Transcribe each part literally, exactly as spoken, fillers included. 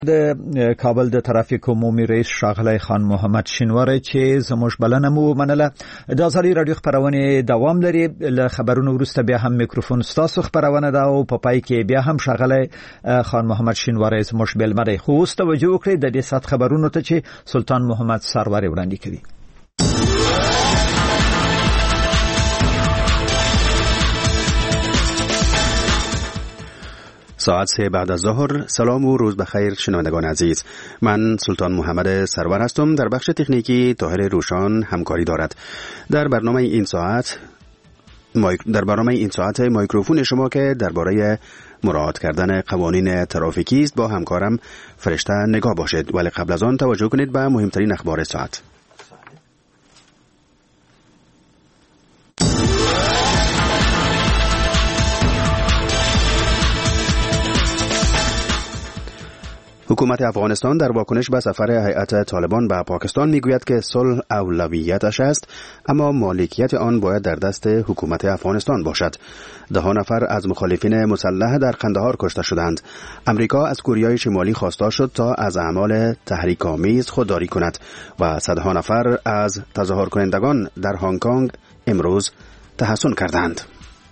د کابل د ترافیک عمومي رئیس ښاغلی خان محمد شینواری چې زموږ بلنه مو منله. د ازادي راډیو خبرونه دوام لري. له خبرونو وروسته بیا هم میکروفون ستاسو خبرونه ده او په پای کې بیا هم ښاغلی خان محمد شینواری زموږ بلمه دی. خو اوس توجه وکړئ د دې سات خبرونو ته چې سلطان محمد سروری وړاندې کوي. ساعت سه بعد از ظهر. سلام و روز بخیر شنوندگان عزیز. من سلطان محمد سرور هستم. در بخش تکنیکی طاهر روشان همکاری دارد. در برنامه این ساعت در برنامه این ساعت میکروفون شما که درباره مراعات کردن قوانین ترافیکی است با همکارم فرشته نگاه باشید. ولی قبل از آن توجه کنید به مهمترین اخبار ساعت. حکومت افغانستان در واکنش به سفر هیئت طالبان به پاکستان میگوید که صلح اولویتش است، اما مالکیت آن باید در دست حکومت افغانستان باشد. ده نفر از مخالفین مسلح در قندهار کشته شدند. امریکا از کره شمالی خواستار شد تا از اعمال تحریک‌آمیز خودداری کند و صدها نفر از تظاهر کنندگان در هنگ کنگ امروز تحسن کردند.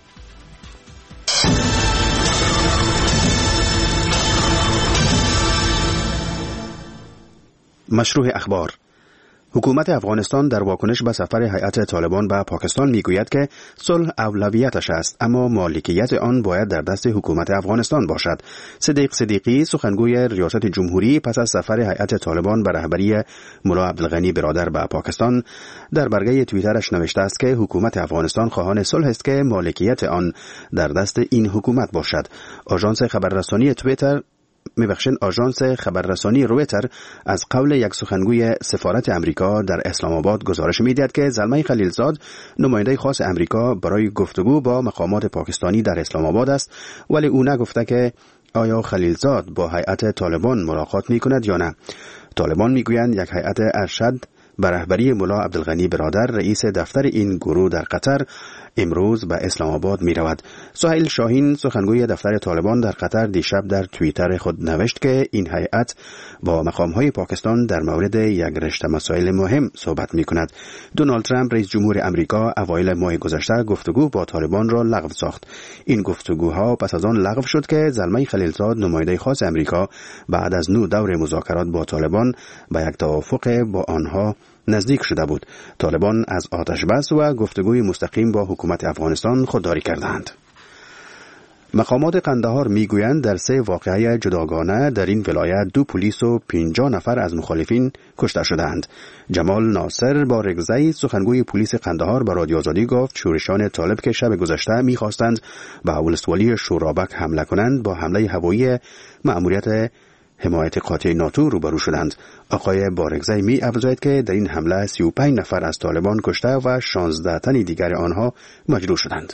مشروع اخبار. حکومت افغانستان در واکنش به سفر هیئت طالبان به پاکستان میگوید که صلح اولویتش است، اما مالکیت آن باید در دست حکومت افغانستان باشد. صدیق صدیقی سخنگوی ریاست جمهوری پس از سفر هیئت طالبان به رهبری ملا عبدالغنی برادر به پاکستان در برگه توییترش نوشته است که حکومت افغانستان خواهان صلح است که مالکیت آن در دست این حکومت باشد. آژانس خبررسانی توییتر میبخشن آژانس خبررسانی رویتر از قول یک سخنگوی سفارت امریکا در اسلام آباد گزارش میدهد که زلمه خلیلزاد نماینده خاص امریکا برای گفتگو با مقامات پاکستانی در اسلام آباد است، ولی او نگفته که آیا خلیلزاد با هیئت طالبان ملاقات میکند یا نه. طالبان میگویند یک هیئت ارشد به رهبری ملا عبدالغنی برادر رئیس دفتر این گروه در قطر امروز به اسلام آباد می رود. سهیل شاهین سخنگوی دفتر طالبان در قطر دیشب در توییتر خود نوشت که این هیئت با مقام‌های پاکستان در مورد یک رشته مسائل مهم صحبت می کند. دونالد ترامپ رئیس جمهور امریکا اوایل ماه گذشته گفتگو با طالبان را لغو ساخت. این گفتگوها پس از آن لغو شد که زلمه خلیلزاد نماینده خاص امریکا بعد از نو دور مذاکرات با طالبان به یک توافق با آنها نزدیک شده بود. طالبان از آتش بس و گفتگوی مستقیم با حکومت افغانستان خودداری کردند. مقامات قندهار میگویند در سه واقعه جداگانه در این ولایت دو پلیس و پنجاه نفر از مخالفین کشته شدند. جمال ناصر با رگزی سخنگوی پلیس قندهار به رادیو آزادی گفت شورشان طالب که شب گذشته میخواستند به ولسوالی شورابک حمله کنند با حمله هوایی مأموریت حمایت قاطع ناتو روبرو شدند. آقای بارگزی می افزاید که در این حمله سی و پنج نفر از طالبان کشته و شانزده تن دیگر آنها مجروح شدند.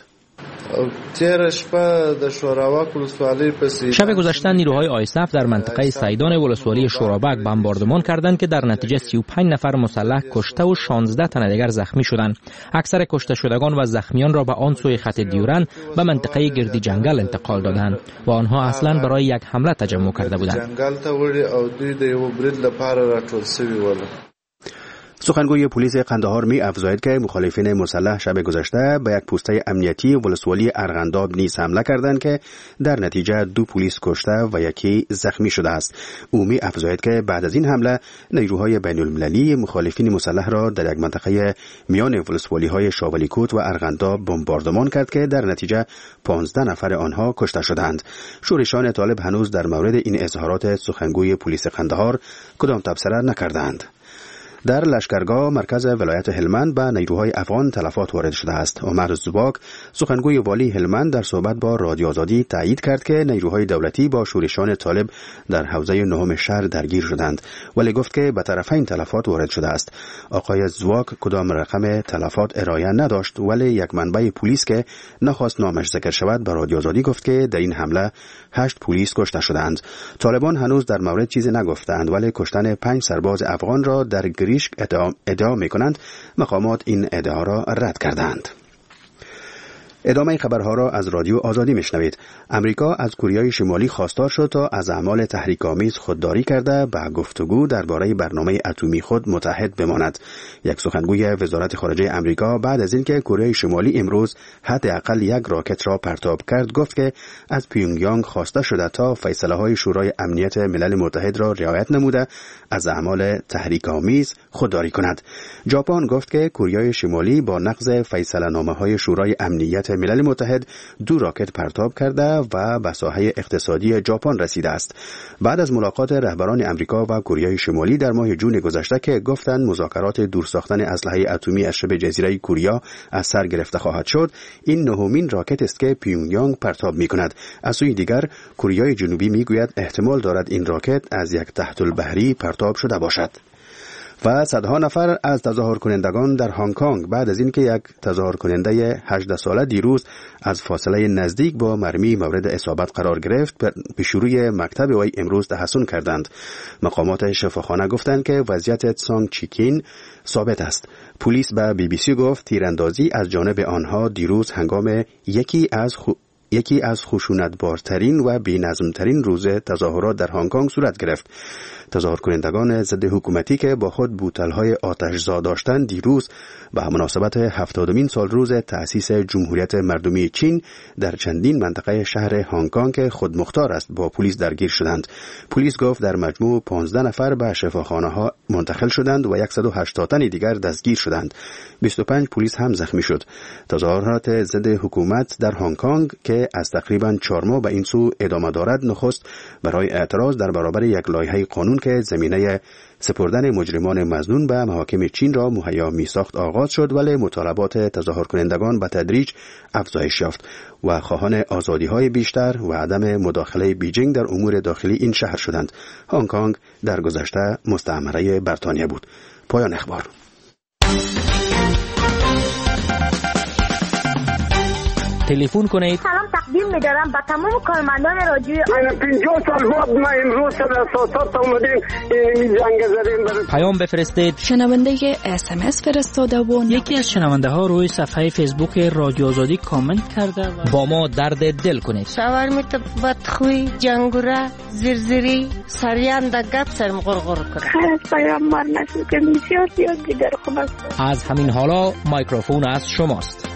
شب گذشته نیروهای آیسف در منطقه سیدان ولسوالی شورابک بمباردمان کردند که در نتیجه سی و پنج نفر مسلح کشته و شانزده تن دیگر زخمی شدند. اکثر کشته شدگان و زخمیان را به آن سوی خط دیورن به منطقه گردی جنگل انتقال دادند و آنها اصلا برای یک حمله تجمع کرده بودند. سخنگوی پلیس قندهار می افزاید که مخالفین مسلح شب گذشته به یک پوسته امنیتی ولسوالی ارغنداب نیز حمله کردند که در نتیجه دو پلیس کشته و یکی زخمی شده است. او می افزاید که بعد از این حمله نیروهای بین المللی مخالفین مسلح را در یک منطقه میان ولسوالی های شاولیکوت و ارغنداب بمباردمان کرد که در نتیجه پانزده نفر آنها کشته شدند. شورشان طالب هنوز در مورد این اظهارات سخنگوی پلیس قندهار کدام تبصره نکردند. در لشکرگاه مرکز ولایت هلمند به نیروهای افغان تلفات وارد شده است. عمر زواک سخنگوی والی هلمند در صحبت با رادیو آزادی تایید کرد که نیروهای دولتی با شورشان طالب در حوزه نهم شهر درگیر شدند، ولی گفت که به طرفین تلفات وارد شده است. آقای زواک کدام رقم تلفات ارائه نداشت، ولی یک منبع پلیس که نخواست نامش ذکر شود به رادیو آزادی گفت که در این حمله هشت پلیس کشته شدند. طالبان هنوز در مورد چیزی نگفتند، ولی کشتن پنج سرباز افغان را در گریشک ادعا می کنند. مقامات این ادعا را رد کردند. ادامه خبرها را از رادیو آزادی میشنوید. امریکا از کره شمالی خواستار شد تا از اعمال تحریک‌آمیز خودداری کرده به گفتگو درباره برنامه اتمی خود متحد بماند. یک سخنگوی وزارت خارجه امریکا بعد از اینکه کره شمالی امروز حداقل یک راکت را پرتاب کرد گفت که از پیونگیانگ خواسته شده تا فیصله‌های شورای امنیت ملل متحد را رعایت نموده از اعمال تحریک‌آمیز خودداری کند. ژاپن گفت که کره شمالی با نقض فیصله‌نامه‌های شورای امنیت ملل متحد دو راکت پرتاب کرده و به ساحه اقتصادی ژاپن رسیده است. بعد از ملاقات رهبران امریکا و کره شمالی در ماه جون گذشته که گفتند مذاکرات دور ساختن اسلحه اتمی از شبه جزیره کره از سر گرفته خواهد شد، این نهمین راکت است که پیونگیانگ پرتاب می‌کند. از سوی دیگر کره جنوبی میگوید احتمال دارد این راکت از یک تحت البحری پرتاب شده باشد. و صدها نفر از تظاهر کنندگان در هنگ کنگ بعد از اینکه یک تظاهر کننده هجده ساله دیروز از فاصله نزدیک با مرمی مورد اصابت قرار گرفت پیشروی مکتب وی امروز تحسن کردند. مقامات شفاخانه گفتند که وضعیت تسانگ چیکین ثابت است. پلیس به بی بی سی گفت تیراندازی از جانب آنها دیروز هنگام یکی از خو... یکی از خشونتبارترین و بی‌نظم‌ترین روز تظاهرات در هنگ کنگ صورت گرفت. تظاهر کنندگان ضد حکومتی که با خود بوتل‌های آتش‌زا داشتند دیروز به مناسبت هفتادمین سال روز تأسیس جمهوریت مردمی چین در چندین منطقه شهر هنگ کنگ که خودمختار است با پلیس درگیر شدند. پلیس گفت در مجموع پانزده نفر به شفاخانه‌ها منتقل شدند و صد و هشتاد تن دیگر دستگیر شدند. بیست و پنج پلیس هم زخمی شد. تظاهرات ضد حکومت در هنگ کنگ که از تقریباً چهار ماه به این سو ادامه دارد نخست برای اعتراض در برابر یک لایحه قانون که زمینه سپردن مجرمان مظنون به محاکم چین را مهیا می‌ساخت آغاز شد، ولی مطالبات تظاهر کنندگان به تدریج افزایش یافت و خواهان آزادی‌های بیشتر و عدم مداخله بیجینگ در امور داخلی این شهر شدند. هنگ کنگ در گذشته مستعمره بریتانیا بود. پایان اخبار. تلفن کنید. سلام تقدیم می‌دارم به تمام کارمندان رادیو. من پنجاه سال بعد ما امروز در اساسات اومدیم این جنگ زدیم. پیام بفرستید. شنونده اس ام اس فرستاده و یکی از شنونده ها روی صفحه فیسبوک رادیو آزادی کامنت کرده و با ما درد دل کنید. شاورمیت بدخوی جنگوره زرزری سریان در گپ سرم غرغر کنه. خیلی پیام مار نشد که بسیار زیاد دیگر خوب است. از همین حالا میکروفون از شماست.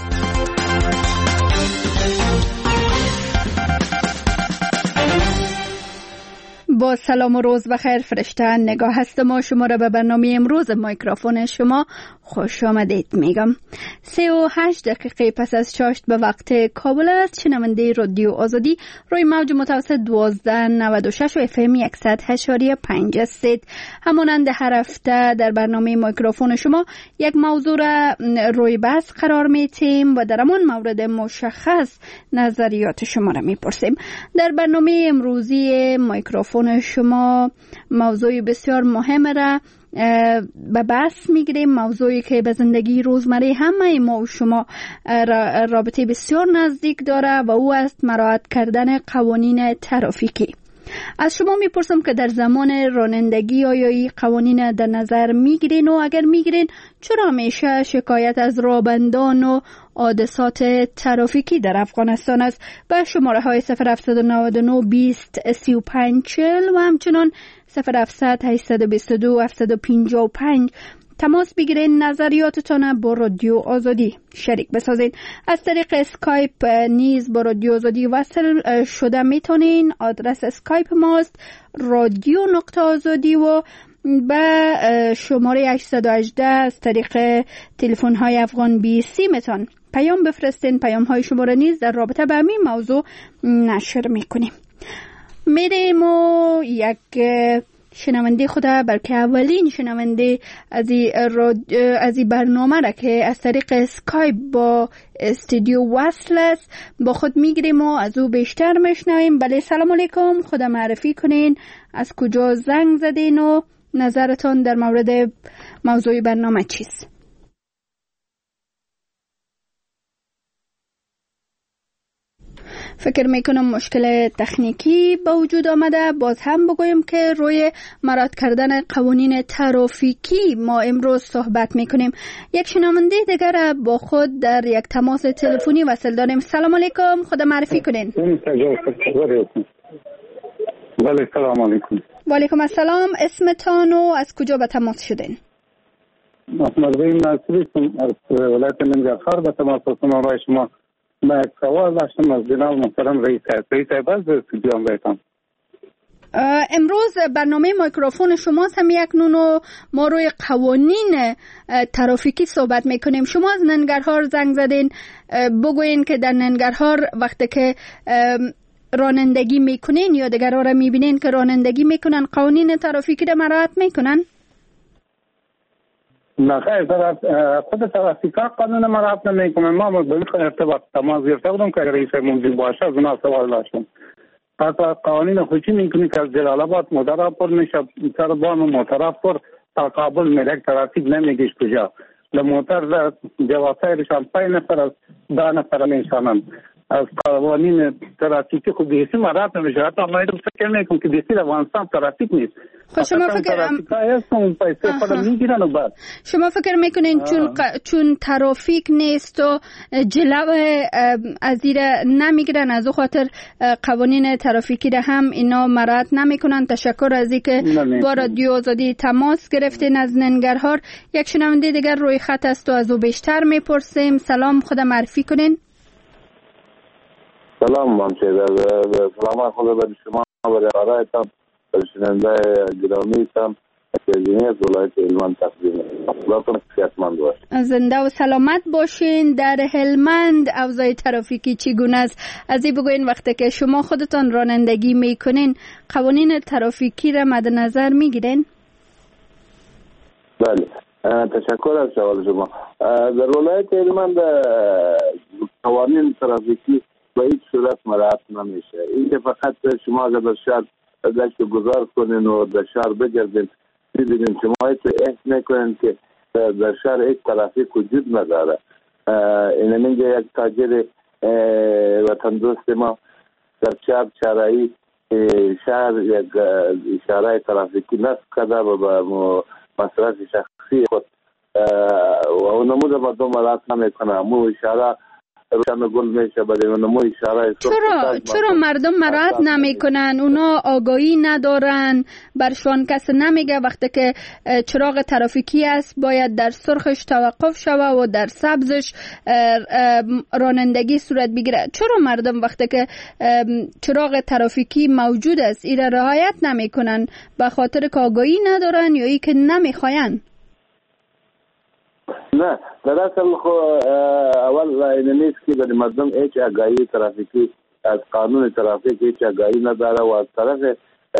با سلام و روز بخیر فرشته نگاه هست ما شما را به برنامه امروز میکروفون شما خوش آمدید میگم. سه و هشت دقیقه پس از چاشت به وقت کابل است. شنونده رادیو آزادی روی موج متوسط دوازده نود و شش و اف ام صد و هشت و پنج هستید. همانند هر هفته در برنامه میکروفون شما یک موضوع را روی بحث قرار میتیم و در همان مورد مشخص نظریات شما را میپرسیم. در برنامه امروزی میکروفون شما موضوع بسیار مهم را به بحث میگیریم، موضوعی که به زندگی روزمره همه ما و شما رابطه بسیار نزدیک داره و او است مراعات کردن قوانین ترافیکی. از شما میپرسم که در زمان رانندگی آیا این قوانین در نظر میگیرین و اگر میگیرین چرا همیشه شکایت از رانندگان و حادثات ترافیکی در افغانستان است؟ به شماره های صفر هفت نه نه بیست سی و پنج چهل و همچنان صفر هفت هشت دو دو هفت پنج پنج تماس بگیرین، نظریاتتان با رادیو آزادی شریک بسازین. از طریق اسکایپ نیز با رادیو آزادی وصل شده میتونین. آدرس اسکایپ ماست رادیو نقطه آزادی و به شماره هشت یک هشت از طریق تلفن های افغان بی سی میتون پیام بفرستین. پیام های شما را نیز در رابطه با همین موضوع نشر میکنیم. میریم و یک شنونده خدا بلکه اولین شنونده از این برنامه را که از طریق اسکایپ با استودیو وصل است با خود میگیریم و از او بیشتر میشنویم. بله سلام علیکم، خدا معرفی کنین، از کجا زنگ زدین و نظرتان در مورد موضوع برنامه چیست؟ فکر میکنم مشکل تکنیکی به وجود آمده. باز هم بگویم که روی مراعات کردن قوانین ترافیکی ما امروز صحبت میکنیم. یک شنونده دیگر با خود در یک تماس تلفنی وصل داریم. سلام علیکم، خود معرفی کنین. بله سلام علیکم. و علیکم السلام. اسمتان و از کجا به تماس شدین؟ محمد بین ناصری از ولایت ننگرهار به تماس هستم. برای شما ما یک سوال داشتم از جناب محترم رئیس صاحب. رئیس صاحب از استودیو بایتم. امروز برنامه میکروفون شما هم یک نونو ما روی قوانین ترافیکی صحبت میکنیم. شما از ننگرهار زنگ زدین، بگوین که در ننگرهار وقتی که رانندگی میکنین یا دیگرها را میبینین که رانندگی میکنن قوانین ترافیکی را مراعات میکنن؟ نه خیر، خود ترافیکا قانون مراعات نمیکنن. ما به این ارتباط تماس گرفته بودم که رئیس موجود باشه از اونا سوال داشتم. پس قوانین خودی میکنی که از جلال آباد موتر پر میشه سر بام موتر پر تا کابل میره ترافیک نمیگیش کجا لموتر جواسایرش هم پای نفر از ده نفر میشانند. از قوانین ترافیکی خود دیسی مرات نمیشه. حتی ما ایدو فکر میکنم که دیسی افغانستان ترافیک نیست. خب شما فکر ام... شما فکر میکنین چون ق... چون ترافیک نیست و جلو از زیر نمیگیرن، از او خاطر قوانین ترافیکی را هم اینا مراعات نمیکنن. تشکر از اینکه با رادیو آزادی تماس گرفتین از ننگرهار. یک شنونده دیگر روی خط است و از او بیشتر میپرسیم. سلام، خود معرفی کنین. سلام مامچه، سلام خدا بر شما و رعایتم بر شنونده گرامیتم که از ولایت هلمند تقدیم می‌کنم. صحتمند باشید. زنده و سلامت باشین. در هلمند اوضاع ترافیکی چگونه است؟ از این بگوین وقتی که شما خودتان رانندگی میکنین قوانین ترافیکی را مد نظر میگیرین؟ بله، تشکر از سوال شما. در ولایت هلمند قوانین ترافیکی به هیچ صورت مراعات نمیشه. این که فقط شما اگر در شهر داشت گذار کنین و در شهر بگردین میبینین شما هیچ احس میکنین که در شهر هیچ ترافیک وجود نداره. این میگه یک تاجر وطن دوست ما در شهر چرایی شهر یک اشاره ترافیکی نصب کرده و به مصرف شخصی خود و اونمو در مردم مراعات نمیکنه. مو اشاره روشن گل میشه برای اونمو اشاره. چرا چرا مردم مراعات نمیکنن؟ اونا آگاهی ندارن، برشان کس نمیگه وقتی که چراغ ترافیکی است باید در سرخش توقف شوه و در سبزش رانندگی صورت بگیره. چرا مردم وقتی که چراغ ترافیکی موجود است ایره رعایت نمیکنن؟ به خاطر که آگاهی ندارن یا ای که نمیخواین؟ نه، در اصل خو اول این نیست که برای مردم هیچ آگاهی ترافیکی از قانون ترافیک هیچ آگاهی نداره و از طرف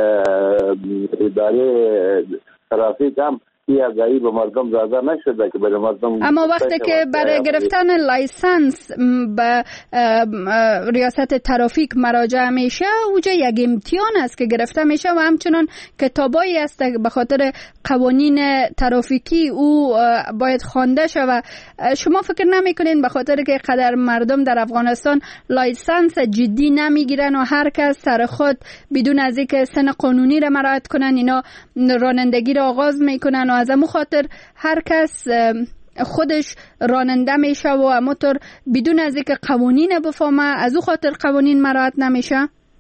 اداره ترافیک هم این آگاهی به مردم داده نشده که برای مردم. اما وقتی که برای گرفتن لایسنس به ریاست ترافیک مراجعه میشه اوجه یک امتحان است که گرفته میشه و همچنان کتابایی است به خاطر قوانین ترافیکی او باید خوانده شود. شما فکر نمیکنین به خاطر که قدر مردم در افغانستان لایسنس جدی نمیگیرن و هر کس سر خود بدون از اینکه سن قانونی را مراعات کنن اینا رانندگی را آغاز میکنن و از امو خاطر هر کس خودش راننده میشه و اموتر بدون از اینکه قوانین بفهمه از او خاطر قوانین مراعات نمیشه؟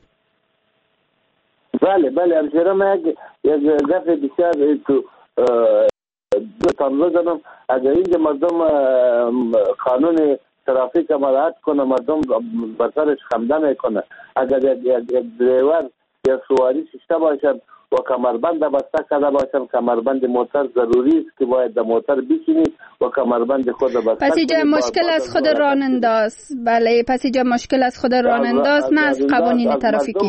بله بله همچنان ما یک دفعه بسیار تو دو تنظر دارم. اگر اینجا مردم قانون ترافیک مراعات کنه مردم بسرش خمده میکنه. اگر یک دریور یا سواری ششته باشد و کمربند بسته کرده باشن، کمربند موتر ضروری است که باید در موتر بشینید و کمربند خود بسته. پس اینجا مشکل از خود راننده است. بله، پس اینجا مشکل از خود راننده است نه از قوانین ترافیکی.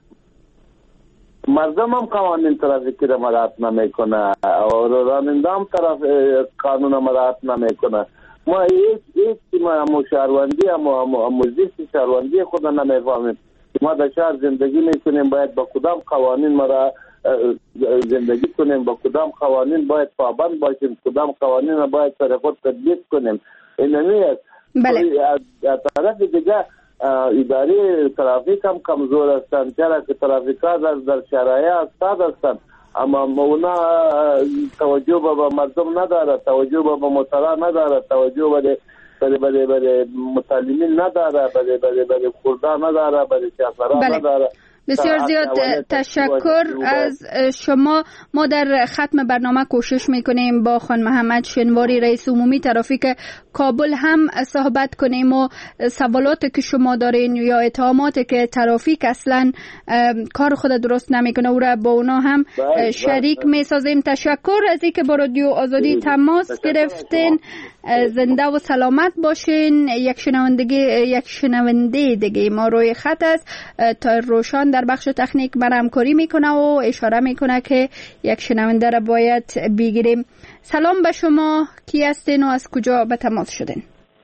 مردم هم قوانین ترافیکی را مراعات نمیکنه و راننده هم طرف قانون مراعات نمیکنه. ما هیچ هیچ ما شهروندی اما موزیست شهروندی خود نمیفهمیم. ما در شهر زندگی میکنیم باید با کدام قوانین مرا زندگی کنیم، با کدام قوانین باید پابند باشیم، کدام قوانین باید سر خود تطبیق کنیم. این نمیست. بله. از طرف دیگه اداره ترافیک هم کمزور هستند، چرا که ترافیک‌ها در در شرایط استاد هستند اما اونا توجه به مردم نداره، توجه به مطالعه نداره، توجه به بله بله بله متعلمین نداره، بله بله بله کردان نداره، بله شهران نداره. بسیار زیاد تشکر از شما. ما در ختم برنامه کوشش میکنیم با خان محمد شنواری رئیس عمومی ترافیک کابل هم صحبت کنیم و سوالاتی که شما دارین یا اتهاماتی که ترافیک اصلا کار خود درست نمیکنه او را با اونا هم شریک میسازیم. تشکر از اینکه با رادیو آزادی تماس گرفتین. زنده و سلامت باشین. یک شنوندگی یک شنونده دیگه ما روی خط است تا روشان در بخش تکنیک من همکاری میکنه و اشاره میکنه که یک شنونده را باید بگیریم. سلام به شما، کی هستین و از کجا به تماس شدین؟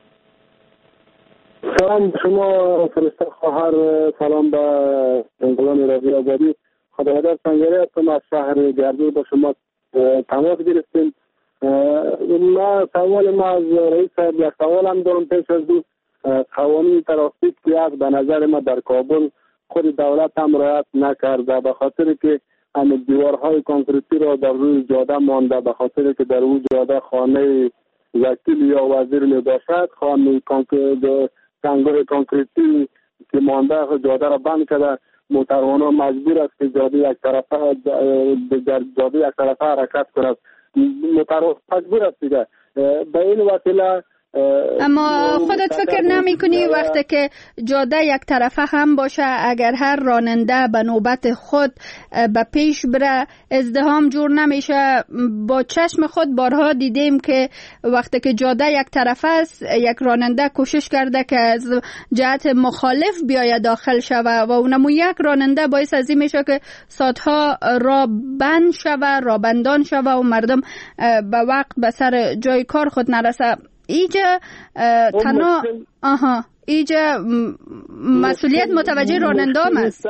سلام به شما فرشته خواهر، سلام به انقلان رادیو آزادی. خداوندر سنگری هستم از شهر گردو با شما تماس گرفتیم. ما سوال ما از رئیس صاحب یک سوال هم دارم پیش از دو. قوانین ترافیک که از به نظر ما در کابل خود دولت هم رعایت نکرده، به خاطر که همه دیوارهای کانکریتی را در روی جاده مانده، به خاطر که در اون جاده خانه وکیل یا وزیر می باشد، خانه سنگای کانکریتی که مانده جاده را بند کرده. موتروان مجبور است که جاده یک طرفه در جاده یک طرفه حرکت کند. موتروان مجبور است دیگه به این وسیله. اما خودت فکر نمی کنی وقتی که جاده یک طرفه هم باشه اگر هر راننده به نوبت خود به پیش بره ازدحام جور نمیشه؟ با چشم خود بارها دیدیم که وقتی که جاده یک طرفه است یک راننده کوشش کرده که از جهت مخالف بیاید داخل شوه و اونمو یک راننده باعث از این میشه که ساعتها را بند شوه، را بندان شوه و مردم به وقت به سر جای کار خود نرسه. ایجا تنها آها ایجا مسئولیت متوجه رانندام است.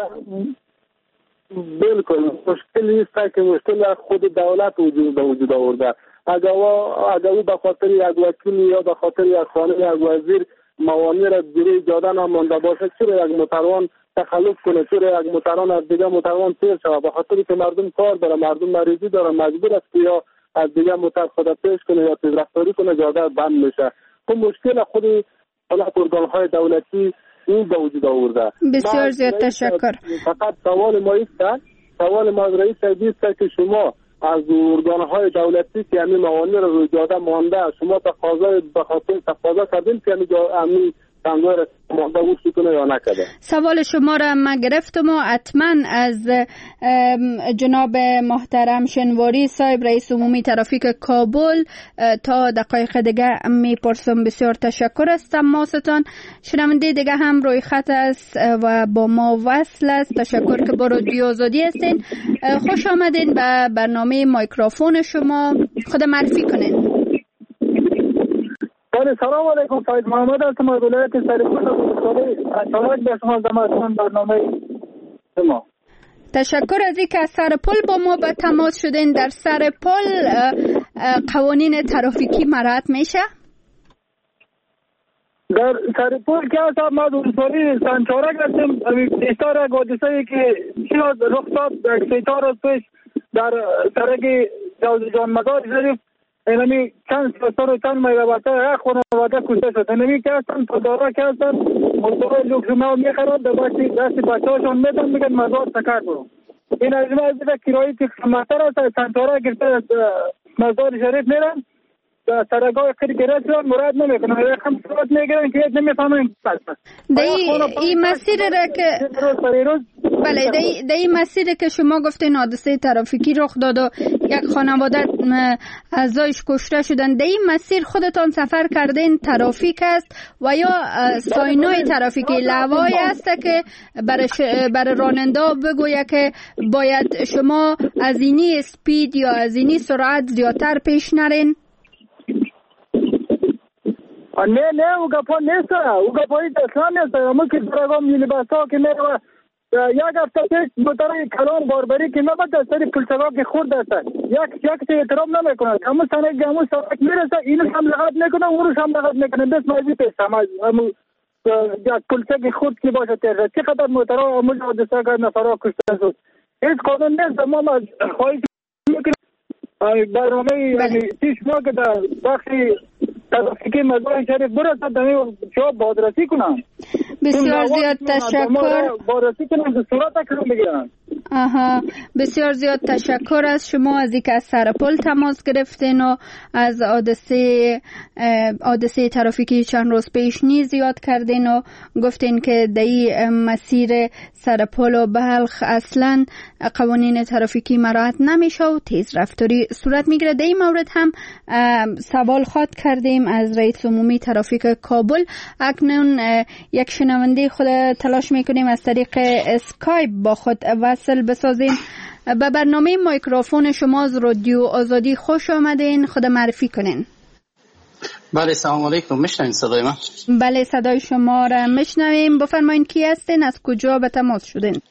بالکل مشکلی است که مشکل خود دولت وجود به وجود آورده. اگر اگر به خاطر یک وکیل یا به خاطر یک خانه یک وزیر موانع را جلوی جاده نمانده باشه، چرا یک موتروان تخلف کنه، چرا یک موتروان از دیگه موتروان تیر شود؟ به خاطر که مردم کار داره، مردم مریضی داره، مجبور است یا از دیگه موتر خود پیش کنه یا تیز رفتاری کنه، جاده بند میشه. تو مشکل خود حالت ارگان‌های دولتی این به وجود آورده. بسیار زیاد تشکر. فقط سوال ما است، سوال ما از رئیس است که شما از ارگان‌های دولتی که همین موانع رو روی جاده مانده شما تقاضا به خاطر تقاضا کردین که همین تنگای مانده وجود کنه یا نکرده؟ سوال شما را من گرفتم و حتما از جناب محترم شنواری صاحب رئیس عمومی ترافیک کابل تا دقایق دیگه میپرسم. بسیار تشکر از تماستان. شنونده دیگه هم روی خط است و با ما وصل است. تشکر که با رادیو آزادی هستین. خوش آمدین به برنامه مایکروفون شما. خود معرفی کنین. سلام علیکم. سید محمد هستم از ولایت سرپل. سلام به شما زمستان برنامه شما. تشکر از اینکه از سرپل با ما به تماس شدین. در سرپل قوانین ترافیکی مراعات میشه؟ در سرپل که هستم ما دوستاری سنچارک هستیم. بیشتر حادثه‌ای که چیز رخ داد سه چهار روز پیش در سرک جوز جان مزار شریف اینمی چند سر و چند میوه یک خانواده کشته شد. اینمی که هستن پدارا که هستن مزدور لوکسونا میخرن در باشی دست بچه هاشون میدن میگن مزار سکر برو. این از این از این کرایی که خمتر است سنچاره گرفته مزار شریف میرن سرگاه خیلی گره شدن مراد نمیکنن هم صورت میگیرن که نمیفهمن این مسیر را که بله در این مسیر که شما گفتین حادثه ترافیکی رخ داد و یک خانواده اعضایش کشته شدن، در این مسیر خودتان سفر کردین ترافیک است و یا ساینای ترافیکی لوایی است که برای برای راننده بگویه که باید شما از اینی اسپید یا از اینی سرعت زیادتر پیش نرین؟ نه نه او گپا نیست، او گپایی اصلا نیست. اما که درگاه میلیباسا که میره یک هفته پیش موتر کلان باربری که نباید از سری پلچگاه که خورد است یک یک ته احترام نمیکنه. همون سنگ همون سرک میرسه اینو هم لغت میکنه اونو هم لغت میکنه. بس مازی پیش هم یک کلچه خود که باشه تر چقدر موترها عمل حادثه که نفرها کشته شد. هیچ قانون نیست. ما خواهش میکنیم برنامه یعنی پیش ما که در بخشی ترافیکی مزار شریف برسد در شما بازرسی کنن. بسیار زیاد تشکر. بازرسی کنن به صورت اکرام بگیرن. آها، بسیار زیاد تشکر از شما از اینکه از سرپل تماس گرفتین و از حادثه حادثه ترافیکی چند روز پیش نیز یاد کردین و گفتین که در این مسیر سرپل و بلخ اصلا قوانین ترافیکی مراعات نمیشه و تیز رفتاری صورت میگیره. در این مورد هم سوال خواد کردیم از رئیس عمومی ترافیک کابل. اکنون یک شنونده خود تلاش میکنیم از طریق اسکایپ با خود وصل بسازیم. به برنامه میکروفون شما از رادیو آزادی خوش آمدین. خود معرفی کنین. بله سلام علیکم. میشنوین صدای من؟ بله صدای شما را میشنویم. بفرمایید کی هستین، از کجا به تماس شدین؟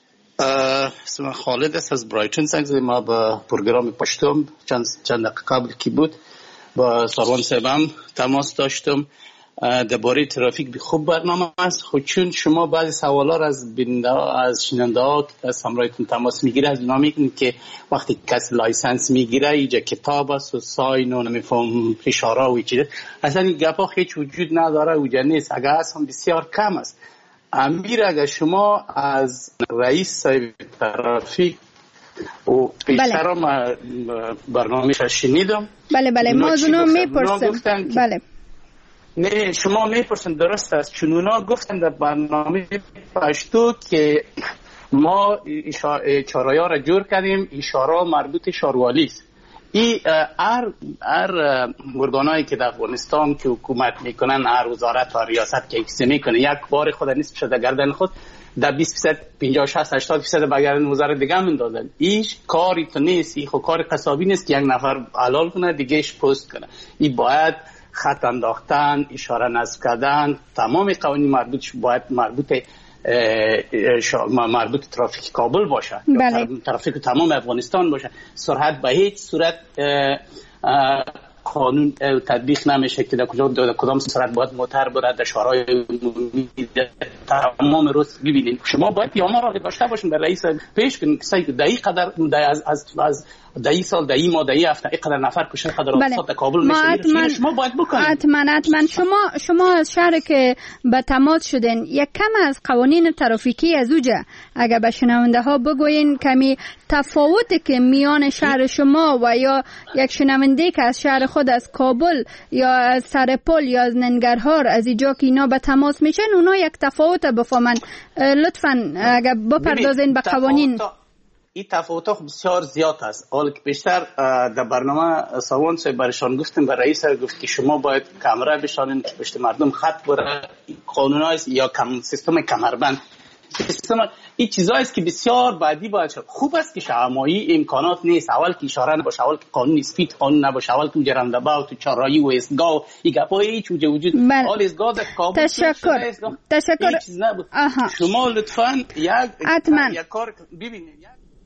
اسمم خالد است، از برایتون زنگ زدم. ما با پروگرام پشتم چند چند دقیقه قبل کی بود با سروان صاحبم تماس داشتم. درباره ترافیک بی خوب برنامه است. خود چون شما بعضی سوالا را از بیننده از شنونده ها از همراهتون تماس میگیره، از اونا میگن که وقتی کسی لایسنس میگیره اینجا کتاب است و ساین و نمیفهم اشاره و چیز، اصلا این گپا هیچ وجود نداره، اونجا نیست. اگر از هم بسیار کم است. امیر اگر شما از رئیس صاحب ترافیک و پیشتر بله. برنامه شنیدم. بله بله ما از اونا میپرسم. بله نه شما میپرسن درست است، چون اونا گفتن در برنامه پشتو که ما چاره‌ها را جور کردیم، اشاره مربوط شاروالی است. این هر هر مردانایی که در افغانستان که حکومت میکنن، هر وزارت و ریاست که اکسی میکنه، یک بار خود نیست بشه در گردن خود در بیست درصد پنجاه شصت هشتاد درصد به گردن وزارت دیگه میندازن. ایش کاری تو نیست، این خود کار قصابی نیست که یک نفر حلال کنه دیگهش پست کنه. این باید خط انداختن، اشاره نصب کردن، تمام قوانین مربوط باید مربوط مربوط ترافیک کابل باشه، بله. ترافیک تمام افغانستان باشه. سرعت به هیچ صورت اه قانون تطبیق نمیشه که در کدام سرعت باید موتر بره در شارع عمومی تمام روز ببینید. شما باید پیام‌ها را داشته باشین، در رئیس پیش کنید که در این قدر از از از در این سال در این ماه در این هفته اینقدر نفر کشته قدر حادثات کابل میشه. شما باید بکنید. حتما حتما شما شما از شهر که به تماس شدین یک کم از قوانین ترافیکی از اوجا اگر به شنونده ها بگوین کمی تفاوتی که میان شهر شما و یا یک شنونده که از شهر خود از کابل یا از سرپل یا از ننگرهار از اینجا که اینا به تماس میشن اونا یک تفاوت بفهمن. لطفاً اگر بپردازین به قوانین. این تفاوت‌ها بسیار زیاد است. حالا که بیشتر در برنامه سوان صاحب برشان گفتیم و رئیس گفت که شما باید کامرا بشانین که پشت مردم خط بره، قانون‌ها است یا کم سیستم کمربند، سیستم این چیزایی است که بسیار بعدی باید شد. خوب است که شهرمایی امکانات نیست، اول که اشاره نباشه، اول که قانون اسپید قانون نباشه، اول که جرنده با تو چهارراهی و اسگاه این گپای هیچ وجود وجود حال اسگاه در کابل. تشکر تشکر. شما لطفاً یک یک کار ببینید.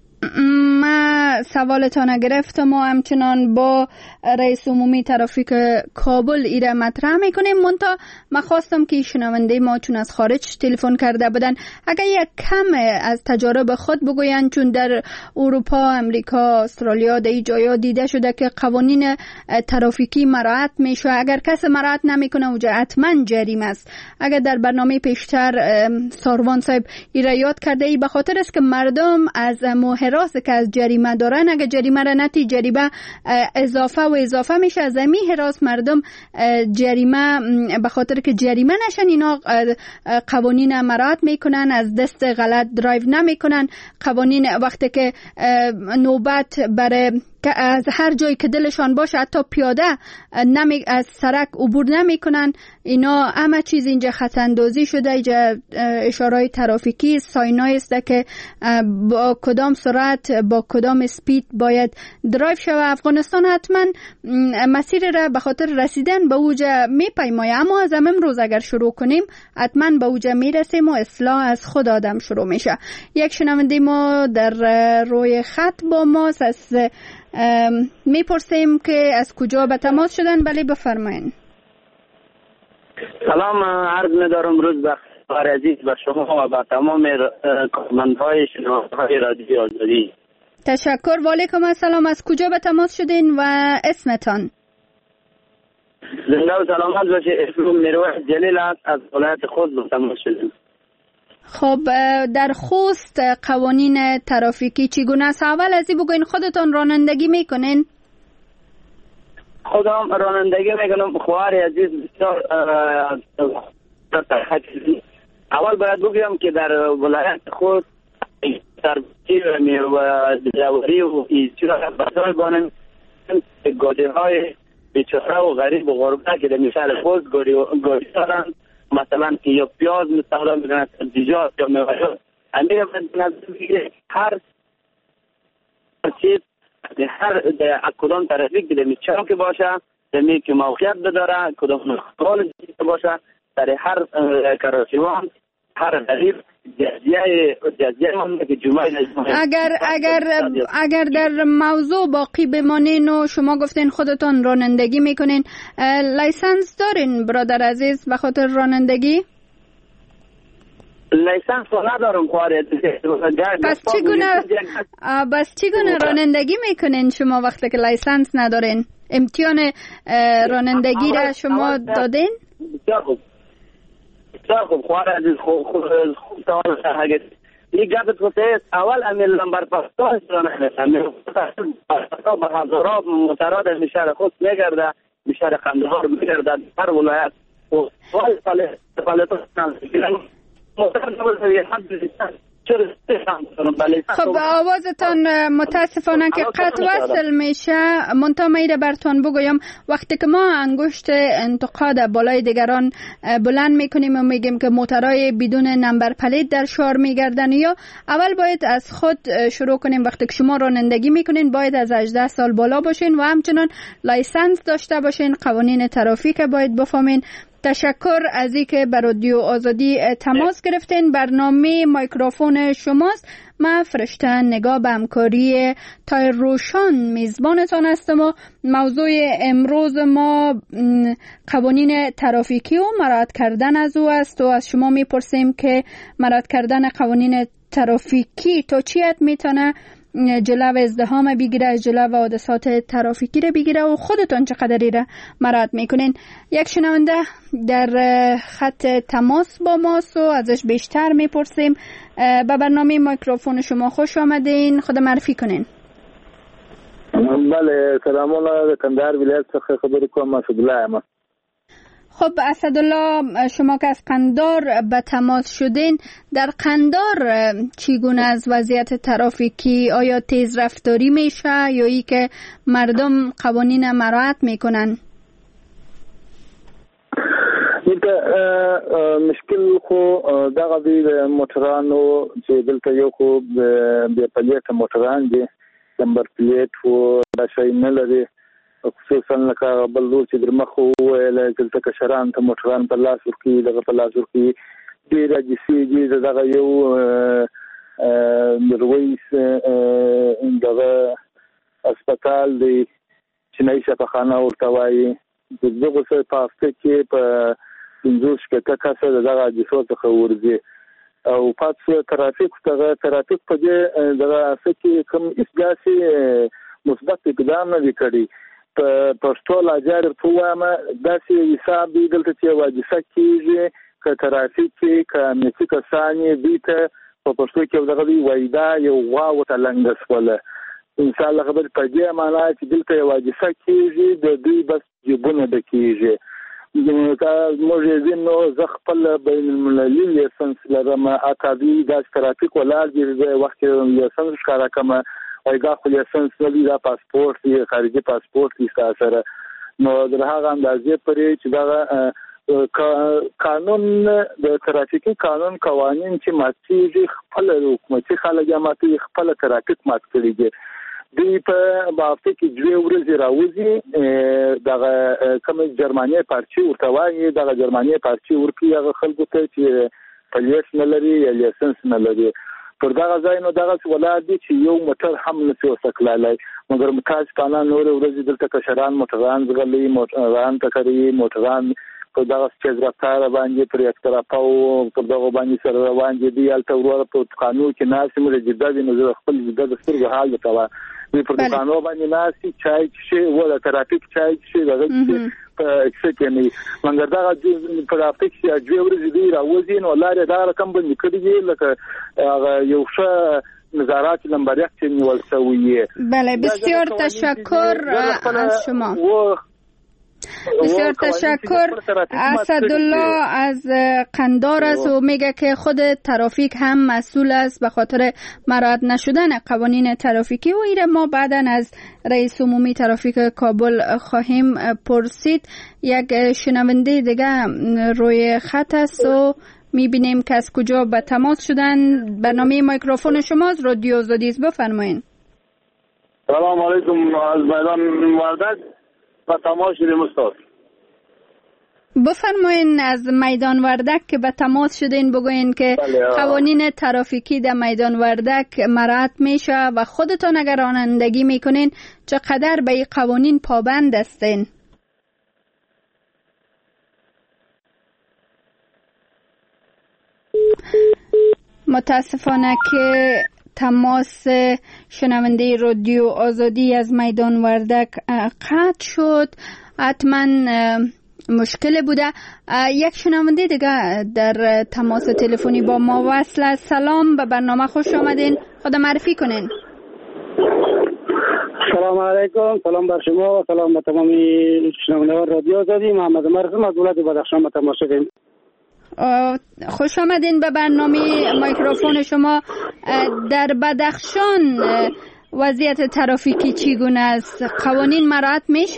ما سوالتان گرفتم و همچنان با رئیس عمومی ترافیک کابل ایره مطرح میکنیم. منتها ما خواستم که شنونده ما چون از خارج تلفن کرده بودن اگر یک کم از تجارب خود بگوین، چون در اروپا، امریکا، استرالیا در این جایا دیده شده که قوانین ترافیکی مراعات میشه. اگر کس مراعات نمیکنه اوجا حتما جریمه است. اگر در برنامه پیشتر سروان صاحب ایره یاد کرده ای به خاطر است که مردم از موهر راست که از جریمه دارن، اگه جریمه را نتی جریمه اضافه و اضافه میشه، از همین حراس مردم جریمه به خاطر که جریمه نشن اینا قوانین مراعات میکنن، از دست غلط درایو نمیکنن. قوانین وقتی که نوبت برای که از هر جایی که دلشان باشه حتی پیاده نمی از سرک عبور نمی کنن. اینا همه چیز اینجا خط اندازی شده. اینجا اشارهای ترافیکی ساینایی است که با کدام سرعت با کدام اسپید باید درایو شود. افغانستان حتما مسیر را به خاطر رسیدن به اوجا میپیماید، اما از امروز اگر شروع کنیم حتما به اوجا میرسیم و اصلاح از خود آدم شروع میشه. یک شنونده ما در روی خط با ماست، از میپرسیم که از کجا به تماس شدن. بله بفرمایید. سلام عرض می‌دارم، روز بخیر عزیز به شما و به تمام کارمندهای شنونده‌های رادیو آزادی. تشکر. و علیکم السلام. از کجا به تماس شدین و اسمتان؟ زنده و سلامت باشه. اسمم میروه جلیل است، از ولایت خوست به تماس شدیم. خب در خوست قوانین ترافیکی چگونه است؟ اول از این بگوین خودتان رانندگی میکنین؟ خودم رانندگی میکنم. خواهر عزیز بسیار اول باید بگویم که در ولایت خوست ترافیکی و جواری و ایستگاه بسیار بانم گاڑی های بیچاره و غریب و غربه که در مثال خوست گاڑی دارن، مثلا که یا پیاز مستقلم میکنن، سبزیجات یا میوه‌جات، همین نظر هر چیز هر کدام ترافیک که دمی چاک باشه، دمی که موقعیت بداره، کدام نقطال باشه، در هر کراسیوان هر غریب جزیه جزیه من که جمعه اگر اگر اگر در موضوع باقی بمانین و شما گفتین خودتان رانندگی میکنین، لایسنس دارین برادر عزیز به خاطر رانندگی؟ لایسنس رو ندارم خواهر. پس چگونه بس چگونه رانندگی میکنین شما وقتی که لایسنس ندارین؟ امتحان رانندگی را شما دادین؟ بسیار خوب بسیار خوب خواهر عزیز. خوب خوب سوال شد. یک گفت گفته اول امیل نمبر پاستا استرانه امیل پاستا به هزارات متراد از شهر خود میگرده، به شهر قندهار میگرده، هر ولایت و سوال ساله سالتون خب آوازتان متاسفانه که قطع وصل میشه. منتها میره برتون بگویم وقتی که ما انگشت انتقاد بالای دیگران بلند میکنیم و میگیم که موترهای بدون نمبر پلیت در شهر میگردن، یا اول باید از خود شروع کنیم. وقتی که شما رانندگی میکنین باید از هجده سال بالا باشین و همچنان لایسنس داشته باشین، قوانین ترافیک باید بفهمین. تشکر از اینکه بر رادیو آزادی تماس گرفتین. برنامه میکروفون شماست. من فرشته نگاه به همکاری تای روشان میزبانتان هستم و موضوع امروز ما قوانین ترافیکی و مراعات کردن از او است و از شما میپرسیم که مراعات کردن قوانین ترافیکی تا چی حد میتونه جلو ازدحام بگیره، جلو حادثات ترافیکی رو بگیره و خودتون چقدر را مراعات میکنین. یک شنونده در خط تماس با ماست و ازش بیشتر میپرسیم. به برنامه میکروفون شما خوش آمدین. خود معرفی کنین. بله سلام علیکم. کندهار ولایت څخه خبرې کوم. اسدالله یم. خب اسدالله، شما که از قندهار به تماس شدین، در قندهار چگونه از وضعیت ترافیکی؟ آیا تیز رفتاری میشه یا ای که مردم قوانین مراعات میکنن؟ مشکل خو دغه د موټرانو چې دلته یو خو د پلیټ موټران دي، نمبر پلیټ و شي نه لري، خصوصا لکه بل لور چې در مخ وویل دلته کشران ته موټران په لاس ورکوي، دغه په لاس ورکوي ډېره جسي دي. دغه یو میرویس دغه هسپتال دی چینایي شفاخانه ورته وایي، د دغه څه په هفته کې په پنځوس شپېته کسه د دغه حادثو څخه ورځي او پاتې ترافیک دغه ترافیک په دې دغه څه کې کوم هېڅ داسې مثبت اقدام نه دی کړی. په پښتو لهجه درته ووایم داسې حساب دی دلته چې یو حادثه کېږي که ترافیک کې که امنیتي کسان یې دوی ته په پښتو کې یو دغه دوی وایي دا یو غوا ورته لنګه شوله. انشاءالله خبرې په دې معنا چې دلته یو حادثه کېږي د دوی بس جیبونه ډکېږي. موږ یې ځینو زه خپل بین المللي لیسنس لرم، اته دوی داسې ترافیک ولاړ دي، زه وخت کې لیسنس ښکاره کړم وایي خو لیسنس نه دی، دا پاسپورت دی، خارجي پاسپورت دی ستا سره. نو در هغه اندازې پورې چې دغه قانون د ترافیکي قانون قوانین چې مات کېږي، خپل حکومتي خلک یې ماتوي، خپل ترافیک مات کړي دي. دوی په هفته کې دوې ورځې راوځي، دغه کومې جرمانیې پارچې ورته وایي، دغه جرمانیې پارچې ورکوي هغه خلکو ته چې پلیټ نه لري یا لیسنس نه لري. پر دغه ځای نو دغه ولاړ دي چې یو موټر هم نشي وسکلای، مګر متاسفانه نور ورځې دلته کشران موټران زغلي، موټران تکري، موټران په دغه سټیج راځه باندې پر اکتراپاو په دغه باندې سره روان دي الته ورو په قانون کې ناس موږ جدا دي نو خپل جدا د سترګو حال وکړه په پر قانون باندې ناس چای شي ولا ترافیک چای شي دغه په څه کې نه منګر دا په ترافیک شي اجوي ورځي دی راوځي نو لاره دا رقم باندې کړی دی لکه یو ښه نظارات لمبریخ چې نیول شوی. بله بسیار تشکر از شما. بسیار تشکر. اسدالله از قندار است و میگه که خود ترافیک هم مسئول است به خاطر مراعات نشدن قوانین ترافیکی و ایره ما بعداً از رئیس عمومی ترافیک کابل خواهیم پرسید. یک شنونده دیگه روی خط است و میبینیم که از کجا به تماس شدن. برنامه میکروفون شماست، رادیو آزادی است، بفرمایید. سلام علیکم، از میدان وردک به تماس شدیم استاد. بفرمایید از میدان وردک که به تماس شدین بگوین که قوانین ترافیکی در میدان وردک مراعات میشه و خودتان اگر رانندگی میکنین چقدر به این قوانین پابند هستین؟ متاسفانه که تماس شنونده رادیو آزادی از میدان وردک قطع شد. حتما مشکل بوده. یک شنونده دیگه در تماس تلفنی با ما وصل است. سلام، به برنامه خوش آمدین، خود معرفی کنین. سلام علیکم، سلام بر شما و سلام به تمام شنوندگان رادیو آزادی. محمد مرزم از ولایت بدخشان به تماس شدیم. خوش آمدین به برنامه میکروفون شما. در بدخشان وضعیت ترافیکی چگونه است؟ قوانین مراعات میشه؟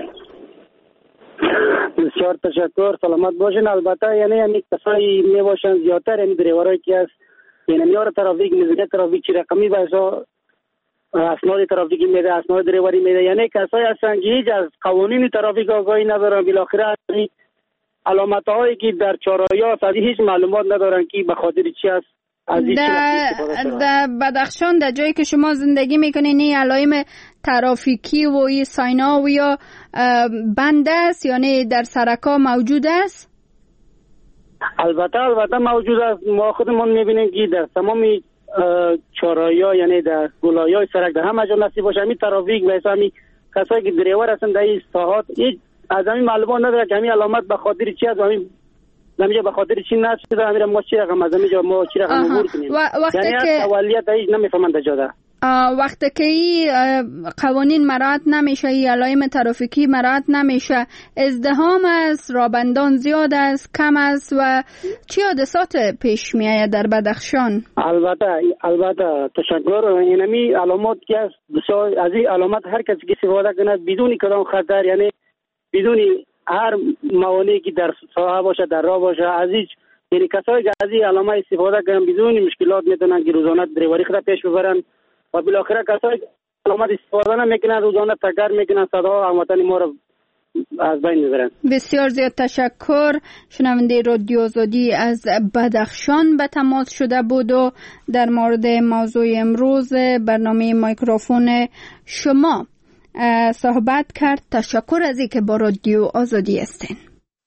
بسیار تشکر، سلامت باشین. البته یعنی یعنی کسایی می باشن زیادتر، یعنی دریورایی که از یعنی میار ترافیک نزدیک ترافیک چی رقمی به حساب اسناد ترافیکی میده، اسناد دریوری میده، یعنی کسایی هستن که هیچ از قوانین ترافیک آگاهی ندارن، بالاخره علامت هایی که در چهارراه هست هیچ معلومات ندارن که به خاطر چی است. در در بدخشان در جایی که شما زندگی میکنین این علائم ترافیکی و این ساینا و یا بند است، یعنی در سرکا موجود است؟ البته البته موجود است. ما خودمون میبینیم که در تمام چهارراه یعنی در گلایای سرک در همه جا نصیب باشه همین ترافیک و همین کسایی که دریور هستن در این ساحات هیچ از همین معلومات نداره که همین علامت به خاطر چی است، همین نمیشه به خاطر چی نشده، همین ما چی رقم از همین جا ما چی رقم عبور کنیم. وقتی یعنی که اولیت هیچ نمیفهمن در جاده. وقتی که این قوانین مراعات نمیشه، این علائم ترافیکی مراعات نمیشه، ازدحام است، رابندان زیاد است، کم است و چی حادثات پیش میآید در بدخشان؟ البته البته تشکر. اینمی علامات که است بسیار از این علامات هر کسی که استفاده کنه بدون کدام خطر، یعنی بدون هر موانعی که در ساحه باشه در راه باشه، از هیچ یعنی کسایی که از این علامات استفاده کنن بدون مشکلات میتونن که روزانه دریوری خود پیش ببرن و بالاخره کسایی که علامات استفاده نمیکنن روزانه تکرار میکنن، صدا هموطن ما رو از بین میبرن. بسیار زیاد تشکر. شنونده رادیو آزادی از بدخشان به تماس شده بود و در مورد موضوع امروز برنامه میکروفون شما صحبت کرد. تشکر از اینکه با رادیو آزادی هستین.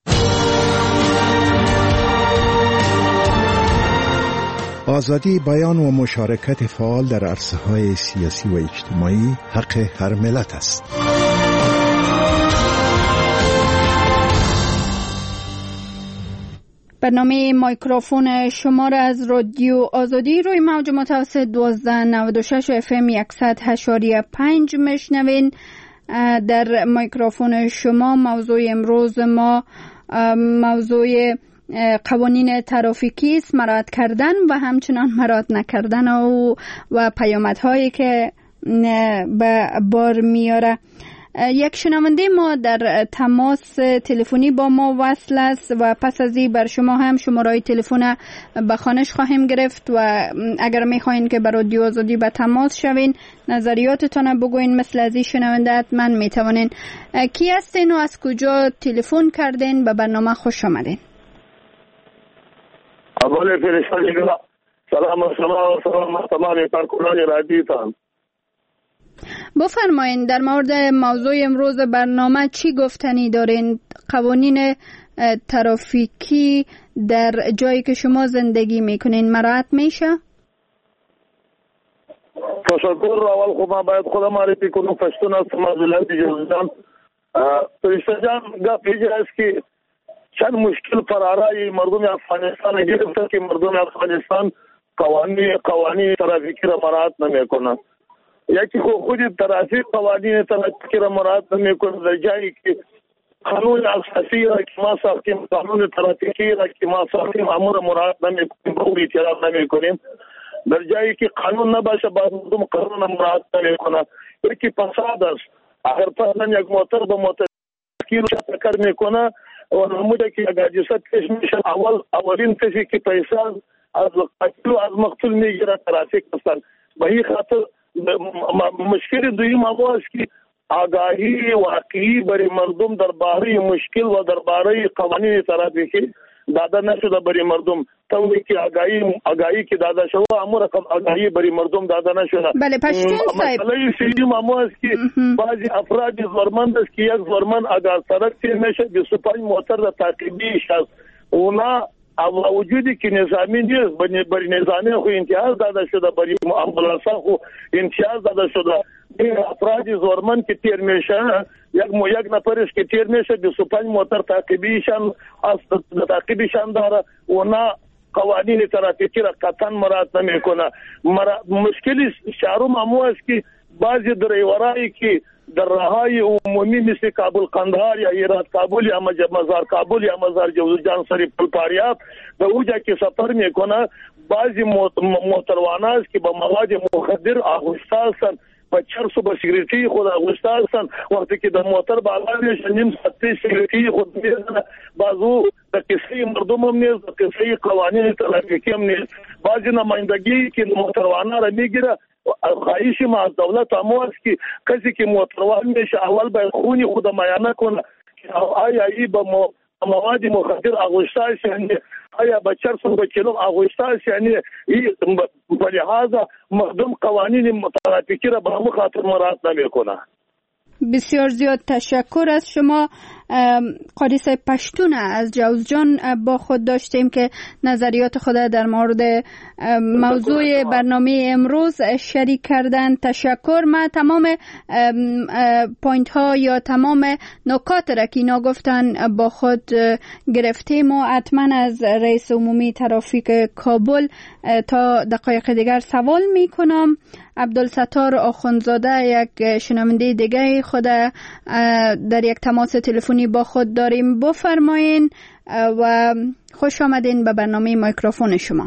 آزادی بیان و مشارکت فعال در عرصه‌های سیاسی و اجتماعی حق هر ملت است. برنامه میکروفون شما را از رادیو آزادی روی موج متوسط دوازده نود و شش اف ام صد و هشت ممیز پنج میشنوین. در میکروفون شما موضوع امروز ما موضوع قوانین ترافیکی است، مراعات کردن و همچنان مراعات نکردن و و پیامدهایی که به بار میاره. یک شنونده ما در تماس تلفنی با ما وصل است و پس از این بر شما هم شماره تلفن به خوانش خواهیم گرفت و اگر میخواین که بر رادیو آزادی به تماس شوین نظریاتتان بگوین مثل از این شنونده حتما میتوانین. کی هستین و از کجا تلفن کردین؟ به برنامه خوش آمدین. اول فرشتگی سلام سلام سلام تمام کارکنان رادیوتان. بفرمایین در مورد موضوع امروز برنامه چی گفتنی دارین؟ قوانین ترافیکی در جایی که شما زندگی میکنین مراعات میشه؟ تشکر. اول خب من باید خودم معرفی کنم. پشتون هستم از ولایت جوزجان. فرشته جان گپ اینجا است که چند مشکل فرارای مردم افغانستان گرفته که مردم افغانستان قوانین قوانین ترافیکی را مراعات نمیکنند. یکی خود خود ترافیک قوانین ترافیکی را مراعات نمیکنند در جایی که قانون اساسی را که ما ساختیم، قانون ترافیکی را که ما ساختیم امور مراعات نمیکنیم، به اون اعتراف نمیکنیم. در جایی که قانون نباشه باید مردم قانون مراعات نمیکنند. یکی فساد است. اگر مثلا یک موتر به موتر کی رو ټکر میکنه او نموده که اگر جسد کش میشه اول اولین کسی که پیسه از قتل از مقتول میگیره ترافیک هستن. به این خاطر مشکل دویم هم است که آگاهی واقعی برای مردم درباره مشکل و درباره قوانین ترافیکی داده نشده برای مردم. طوری که آگاهی آگاهی که داده شده امور رقم آگاهی برای مردم داده نشده. بله پشتون صاحب مسئله سیدیم هم است که بعضی افراد زورمند است که یک زورمند اگر سرک تیر میشه بیست و پنج موتر در تعقیبیش است. اونا وجودی که نظامی نیست برای نظامی خو امتیاز داده شده، برای امبولانس خو امتیاز داده شده. این افراد زورمند که تیر میشه یک مو یک نفرش که تیر میشه بیست و پنج موتر تعقیبیشان است، تعقیبیشان داره. اونا قوانین ترافیکی را قطعا مراعات نمیکنه. مشکلی شهرم همو است که بعضی درایورایی که در راههای عمومی مثل کابل قندهار یا هرات کابل یا مزار کابل یا مزار جوزجان سری پل پاریاب به اوجا که سفر میکنه بعضی موتروانه است که با مواد مخدر آغشته هستند و چرس و با سیگریتی خود آغشته هستند. وقتی که در موتر بالا میشه نیم ساعتی سیگریتی خود میزنه. بازو در قصه مردم هم نیست، در قصه قوانین ترافیکی هم نیست. بعضی نمایندگی که موتروانه را میگیره خواهیش ما از دولت همو است که کسی که موتروان میشه اول باید خونی خود معاینه کنه آیا ای با مواد مخدر آغشته است یعنی آیا با چرس و با چلم آغشته است یعنی به لحاظ مردم قوانین ترافیکی را به همون خاطر مراعات نمیکنه. بسیار زیاد تشکر از شما. قاضی صاحب پشتون از جوزجان با خود داشتیم که نظریات خود در مورد موضوع برنامه امروز شریک کردن. تشکر. ما تمام پوینت ها یا تمام نکات را که اینا گفتن با خود گرفتیم و حتما از رئیس عمومی ترافیک کابل تا دقایق دیگر سوال می کنم. عبدالستار آخوندزاده یک شنونده دیگه خود در یک تماس تلفنی با خود داریم. بفرمایین و خوش آمدین به برنامه میکروفون شما.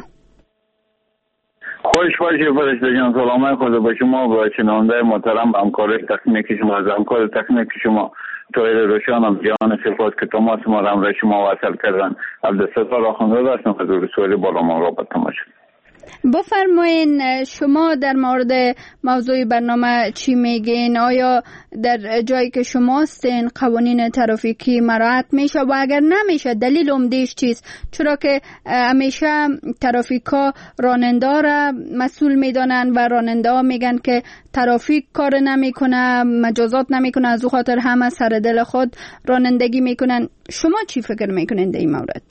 خوش باشید فرشته جان. سلام خود به شما و شنونده محترم، همکار تکنیکی شما، از همکار تکنیکی شما تویر روشانم جان سپاس که تماس ما را همراه شما واصل کردن. عبدالستار آخوندزاده هستم از رسولی بالا ما را به تماشا. بفرمایین شما در مورد موضوع برنامه چی میگین؟ آیا در جایی که شما هستین قوانین ترافیکی مراعات میشه و اگر نمیشه دلیل عمدهش چیست؟ چرا که همیشه ترافیکا راننده را مسئول میدانن و راننده ها میگن که ترافیک کار نمیکنه، مجازات نمیکنه، از او خاطر همه سر دل خود رانندگی میکنن. شما چی فکر میکنین در این مورد؟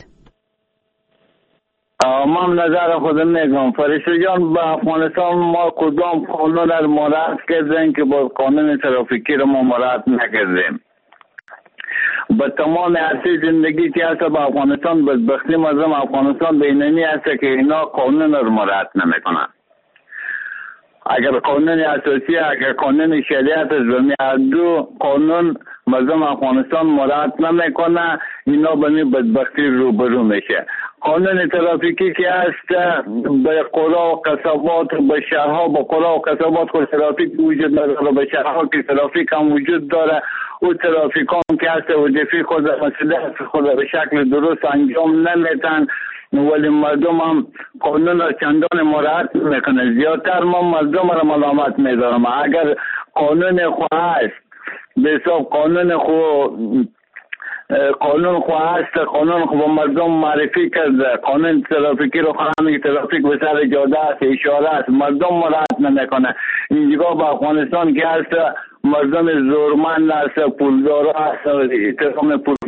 من نظر خودم میگم فرشته جان، به افغانستان ما کدام قانون را مراعات کردیم که با قانون ترافیکی را ما مراعات نکردیم. به تمام عرصه زندگی که هست به افغانستان بدبختی مردم افغانستان به اینمی هست که اینا قانون را مراعات نمیکنن. اگر قانون اساسی اگر قانون شریعت از بمی دو قانون مردم افغانستان مراعات نمیکنه اینا به می بدبختی روبرو میشه. قانون ترافیکی که هست به قرا و قصبات و به شهرها به قرا و قصبات خود ترافیک وجود نداره، به شهرها که ترافیک هم وجود داره او ترافیک هم که هست وظیفه خود مسئولیت خود به شکل درست انجام نمیتن ولی مردم هم قانون را چندان مراعات میکنه. زیادتر ما مردم را ملامت میدارم. اگر قانون خو هست به حساب قانون خو قانون خو هست قانون خو با مردم معرفی کرده، قانون ترافیکی رو خواهمی که ترافیک به سر جاده است اشاره است مردم مراعات نمیکنه. اینجا با افغانستان که هست مردم زورمند است، پولدارا است، تمام پول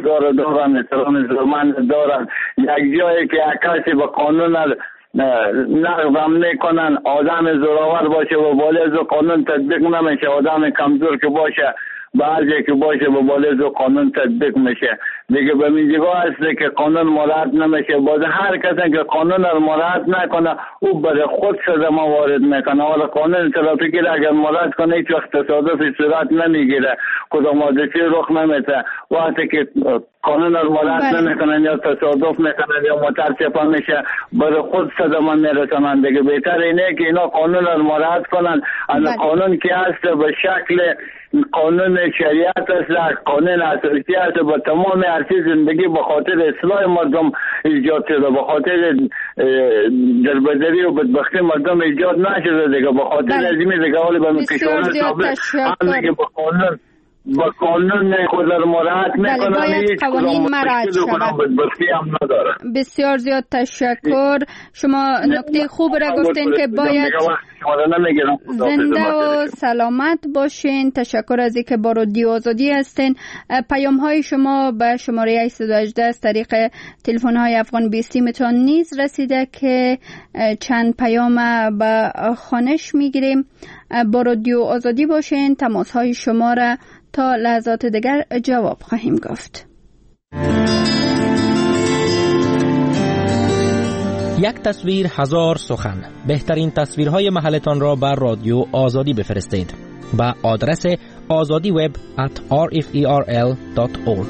گفتار دارن، احترام زمین دارن. یک جایی که کسی به قانون نقض میکنن، آدم زورآور باشه و بالای قانون تطبیق نمیشه، آدم کمزور که باشه به هر جایی که باشه به بالای قانون تطبیق میشه. دیگه به میجگاه هست که قانون مراعات نمیشه. باز هر کسی که قانون رو مراعات نکنه او برای خود صدمه وارد میکنه. حالا قانون ترافیکی را اگر مراعات کنه هیچ وقت تصادفی صورت نمیگیره، کدام حادثه رخ نمیده. وقتی که قانون رو مراعات نمیکنن یا تصادف میکنن یا موتر چپا میشه برای خود صدمه میرسونن. دیگه بهتر اینه که اینا قانون رو مراعات کنن. از قانون که هست به شکل قانون شریعت است، قانون اساسی است، با تمام ارزش زندگی به خاطر اصلاح مردم ایجاد شده، به خاطر دربدری و بدبختی مردم ایجاد نشده دیگه، به خاطر ازمی دیگه حالی به کشور سابق هم دیگه به قانون با قانون خود را مراعات میکنن، هیچ قوانین مراعات شود. بسیار زیاد تشکر. شما نکته خوب را گفتین که باید زنده و سلامت باشین. تشکر از اینکه با رادیو آزادی هستین. پیام های شما به شماره هشت یک هشت از طریق تلفن های افغان بیستی متان نیز رسیده که چند پیام به خوانش میگیریم. با رادیو آزادی باشین. تماس های شما را تا لحظات دیگر جواب خواهیم گفت. یک تصویر هزار سخن. بهترین تصویرهای محلتان را بر رادیو آزادی بفرستید با آدرس azadi web at r f e r l dot org.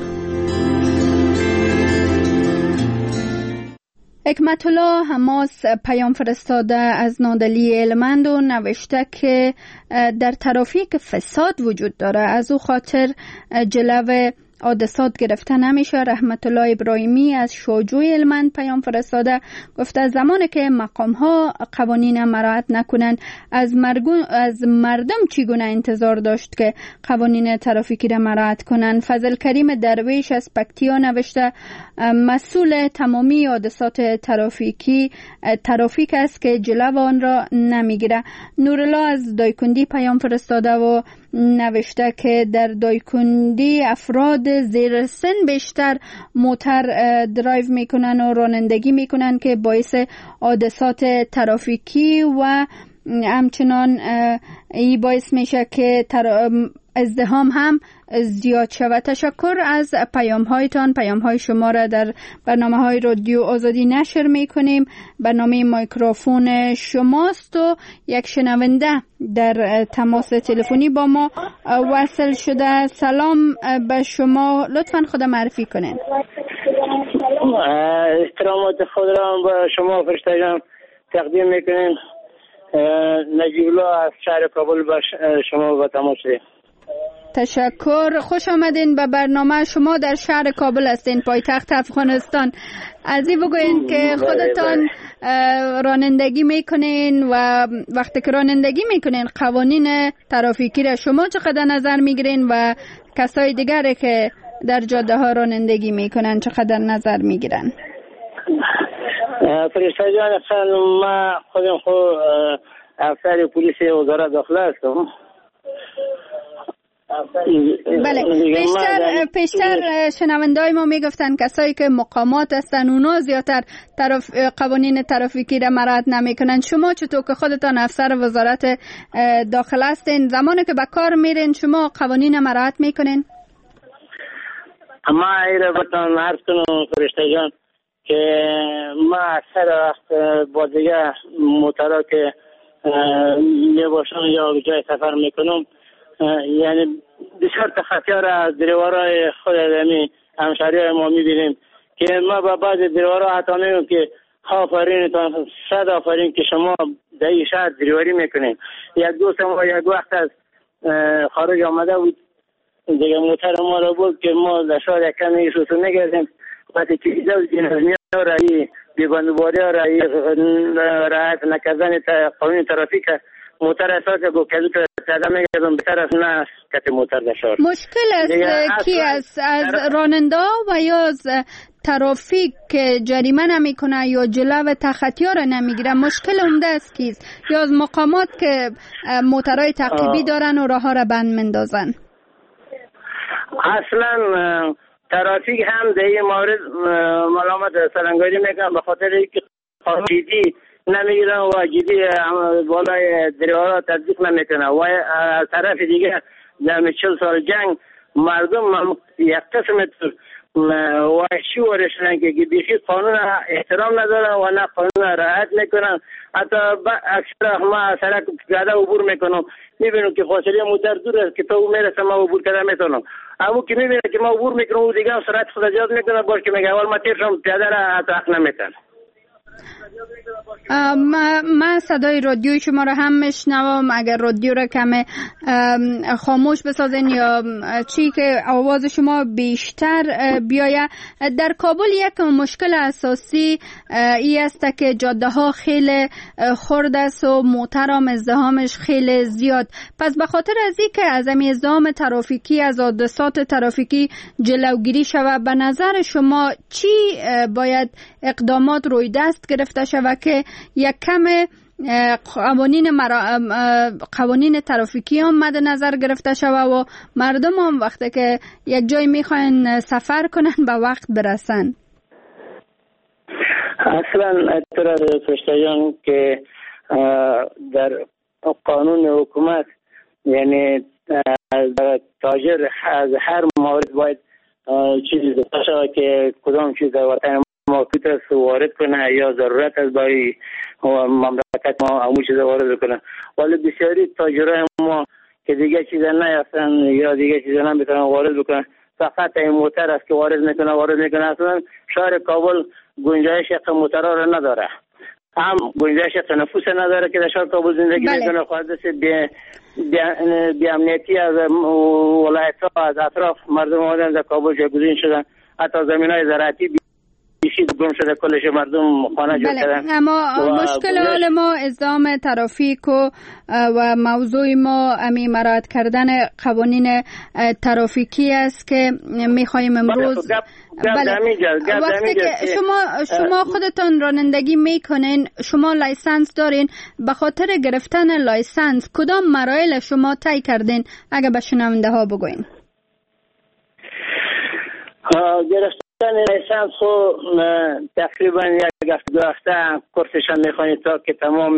حکمت الله حماس پیام فرستاده از نادلی علمند و نوشته که در ترافیک فساد وجود داره، از او خاطر جلو حادثات گرفته نمیشه. رحمت الله ابراهیمی از شوجوی علمند پیام فرستاده، گفته زمانی که مقام ها قوانین مراعات نکنند از, از مردم چگونه انتظار داشت که قوانین ترافیکی را مراعات کنند. فضل کریم درویش از پکتیا نوشته مسئول تمامی حادثات ترافیکی ترافیک است که جلو آن را نمیگیره. نورالله از دایکندی پیام فرستاده و نوشته که در دایکندی افراد زیر سن بیشتر موتر درایو میکنن و رانندگی میکنن که باعث حادثات ترافیکی و همچنان ای باعث میشه که ازدحام هم زیاد شود. تشکر از پیام هایتان. پیام های شما را در برنامه های رادیو آزادی نشر میکنیم. برنامه میکروفون شماست و یک شنونده در تماس تلفنی با ما وصل شده. سلام به شما، لطفا خود معرفی کنین. احترامات خود را به شما فرشتگان تقدیم میکنیم. نجیب الله از شهر کابل به شما به تماس شدیم. تشکر. خوش آمدین به برنامه. شما در شهر کابل هستین، پایتخت افغانستان. از این بگوین که خودتان رانندگی میکنین و وقتی که رانندگی میکنین قوانین ترافیکی را شما چقدر نظر میگیرین و کسای دیگری که در جاده ها رانندگی میکنن چقدر نظر میگیرن؟ فرشته جان خانم، ما خودم خود افسر پلیس وزارت داخله هستم. بله، پیشتر پیشتر شنوندای ما میگفتن کسایی که مقامات هستن اونا زیادتر طرف قوانین ترافیکی را مراعات نمیکنن. شما چطور که خودتان افسر وزارت داخله هستین، زمانی که به کار میرین شما قوانین مراعات میکنین؟ ما ایره بتان عرض کنم فرشته جان که ما اکثر وقت با دیگه موترها که میباشم یا جای سفر میکنم یعنی بسیار تخطیار از دریوارای خود همی همشهری ما میبینیم که ما با بعض دریوارها حتی میگم که آفرین تان صد آفرین که شما در این شهر دریواری میکنیم. یک دوست ما یک وقت از خارج آمده بود دیگه موتر ما را بود که ما در شهر یک کمی سوسو نگردیم وقتی که ایجا جنرمی ها رایی بیبندوباری ها رایی رعایت نکردن قانون ترافیک موتر اساس گو کدو که ساده میگردم به طرف نه کتی موتر در شهر. مشکل است کی است از راننده و یا از ترافیک که جریمه نمیکنه یا جلو تخطی‌ها را نمیگیره؟ مشکل عمده است کیست؟ یا از مقامات که موترهای تعقیبی دارن و راه ها را بند مندازن؟ اصلا ترافیک هم در این مورد ملامت سرانگاری میکنن به خاطر اینکه قانون جدی نمیگیرن و جدی بالای دریورا تطبیق نمیکنن و از طرف دیگه در چهل سال جنگ مردم یک قسم وحشی ورشدن که بیخی قانون احترام ندارن و نه قانون رعایت میکنن. حتی اکثر ما سرک پیاده عبور میکنم میبینم که فاصله موتر دور است که تو میرسه ما عبور کردن میتونم، اما که میبینه که ما عبور میکنم و دیگه سرعت خود زیاد میکنه باش که میگه اول ما تیر شم پیاده را حتی حق نمیتن. من صدای رادیوی شما را هم میشنوم، اگر رادیو را کم خاموش بسازین یا چی که آواز شما بیشتر بیایه. در کابل یک مشکل اساسی ای است که جاده ها خیلی خرد است و موتر هم ازدحامش خیلی زیاد. پس به خاطر از این که از این ازدحام ترافیکی، از حادثات ترافیکی جلوگیری شود، به نظر شما چی باید اقدامات روی دست گرفته شود که یک کم قوانین مرا... قوانین ترافیکی هم مد نظر گرفته شود و مردم هم وقتی که یک جای میخواین سفر کنن به وقت برسن؟ اصلا اعتراض فرشتگان که در قانون حکومت یعنی تاجر از هر مورد باید چیزی داشته شود که کدام چیز در وطن موجود است وارد کنه یا ضرورت است برای مملکت ما همون چیز وارد کنه. ولی بسیاری تاجرای ما که دیگه چیز نیستن یا دیگه چیز نمیتونن وارد بکنن، فقط این موتر است که وارد میکنه وارد میکنه. اصلا شهر کابل گنجایش یک موترها را نداره، هم گنجایش تنفس نداره که در شهر کابل زندگی بله. میکنه. خواهد بی بی امنیتی از ولایت ها از اطراف مردم آمدن در کابل جایگزین شدن، حتی زمینای زراعتی بیشی گم شده، کلش مردم خانه جور کردن. اما مشکل حال ما ازدحام ترافیک و و موضوع ما امی مراعات کردن قوانین ترافیکی است که میخوایم امروز. بله. وقتی که شما شما خودتان رانندگی میکنین، شما لایسنس دارین، به خاطر گرفتن لایسنس کدام مراحل شما طی کردین؟ اگه به شنونده ها بگوین. گرفتن لایسنس خو تقریبا یک هفته دو هفته کورسشان میخوانید تا که تمام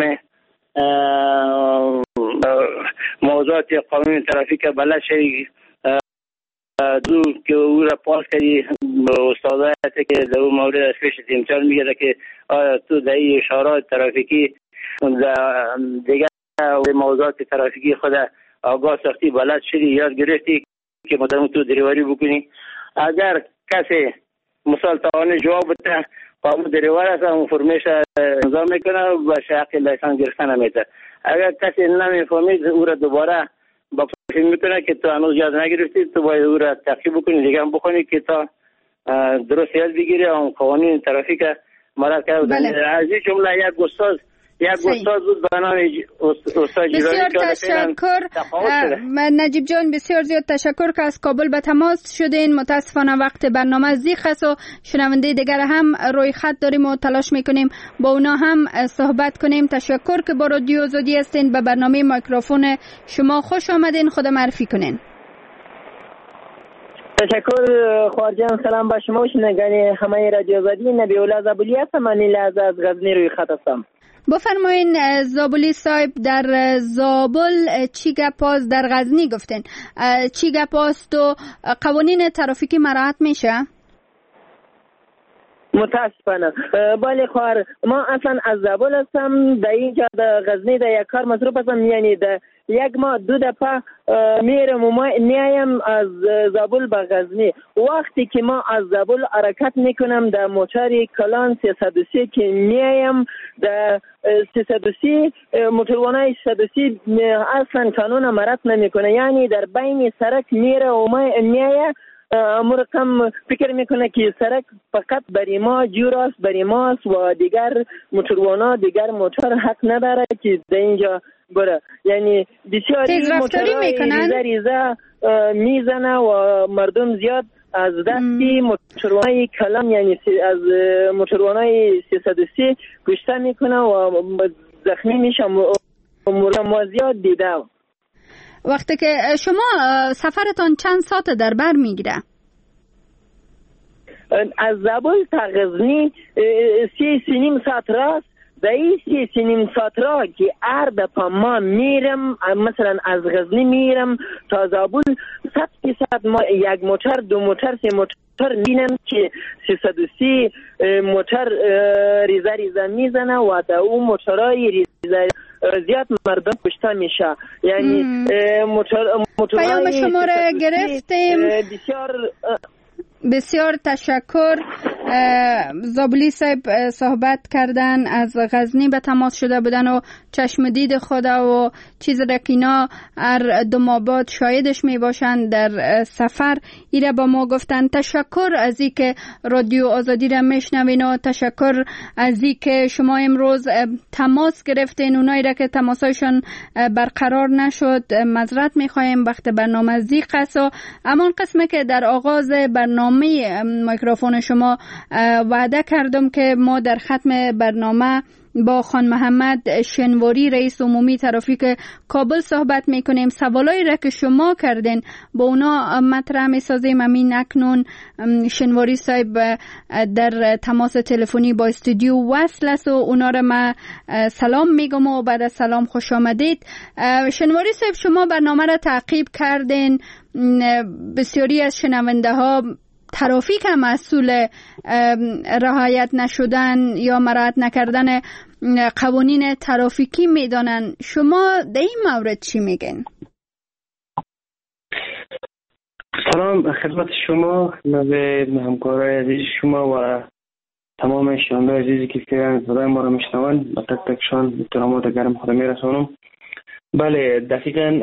موضوعات قانون ترافیک بلد شوی. دو که او را پاس کردی استادایت که در اون مورد از پیش امتحان میگه که آیا تو در این اشارات ترافیکی دیگر موضوعات ترافیکی خود آگاه ساختی بلد شدی یاد گرفتی که مطمئن تو دریوری بکنی. اگر کسی مثال توانه جواب بده قانون دریور است اون فرمش انجام میکنه و شاق لایسنس گرفتن نمیده. اگر کسی نمیفهمید او را دوباره با فکر میکنه که تو هنوز یاد نگرفتی، تو باید او را تعقیب بکنی دیگه هم بخونی که تا درست یاد بگیری اون قوانین ترافیک مراد کرد. از این جمله یک استاد یک استاد بود به نام استاد بسیار تشکر نجیب جان، بسیار زیاد تشکر که از کابل به تماس شدین. متاسفانه وقت برنامه زیغ است و شنونده دیگر هم روی خط داریم و تلاش میکنیم با اونا هم صحبت کنیم. تشکر که با رادیو آزادی هستین. به برنامه میکروفون شما خوش آمدین. خود معرفی کنین. تشکر خواجان. سلام به شما شنوندگان همه رادیو آزادی. نبی الله زابلی هستم. من لحظه از غزنی روی خط هستم. بفرمایین زابلی صاحب، در زابل چی گپاست؟ در غزنی گفتین چی گپاست و قوانین ترافیکی مراعات میشه؟ متاسفانه بله خواهر، ما اصلا از زابل هستم. در اینجا در غزنی در یک کار مصروف هستم، یعنی در یک ماه دو دفعه میرم و میایم از زابل به غزنی. وقتی که ما از زابل حرکت میکنم در موتر کلان سیصد و سه که میایم در سیصد و سه موتروانای سیصد و سه اصلا قانون مرد نمیکنه، یعنی در بین سرک میره و میایه مرقم فکر میکنه که سرک فقط برای ما جور است، برای ماست و دیگر موتروانا دیگر موتر حق نداره که در اینجا بره. یعنی بسیاری موترهای ریزه ریزه میزنه و مردم زیاد از دستی موتروانای کلام یعنی از موتروانای سیصد و سه کشته میکنه و زخمی میشه. ما زیاد دیده. وقتی که شما سفرتان چند ساعت در بر میگیره؟ از زابل تا غزنی سی سی نیم ساعت راست. در این سی سی نیم ساعت را که هر دفعه ما میرم، مثلا از غزنی میرم تا زابل، صد فیصد ما یک موتر دو موتر سه موتر میبینم که سیصد و سی موتر ریزه ریزه میزنه و در اون موترهای ریزه زیاد مردم کشته میشه. یعنی موتر موترهای پیام شما را گرفتیم. بسیار بسیار تشکر. زابلی صاحب صحبت کردن، از غزنی به تماس شده بودن و چشم دید خود و چیز را که اینا هر دو ماه بعد شاهدش می باشن در سفر ایره با ما گفتن. تشکر از این که رادیو آزادی را میشنوین و تشکر از این که شما امروز تماس گرفتین. اونایی را که تماسایشان برقرار نشد معذرت میخوایم، وقت برنامه ضیق است. و امان قسمه که در آغاز برنامه میکروفون شما وعده کردم که ما در ختم برنامه با خان محمد شنواری رئیس عمومی ترافیک کابل صحبت میکنیم. سوالایی را که شما کردین با اونا مطرح میسازیم. امین اکنون شنواری صاحب در تماس تلفنی با استودیو وصل است و اونا را ما سلام میگم و بعد از سلام خوش آمدید. شنواری صاحب شما برنامه را تعقیب کردین. بسیاری از شنونده ها ترافیک هم اصول رعایت نشدن یا مراعات نکردن قوانین ترافیکی میدانن. شما در این مورد چی میگن؟ سلام خدمت شما و همکارای عزیز شما و تمام شنوندگان عزیزی که فعلا صدای ما را میشنوند، تک تکشان احترامات گرم خود میرسانم. بله دقیقاً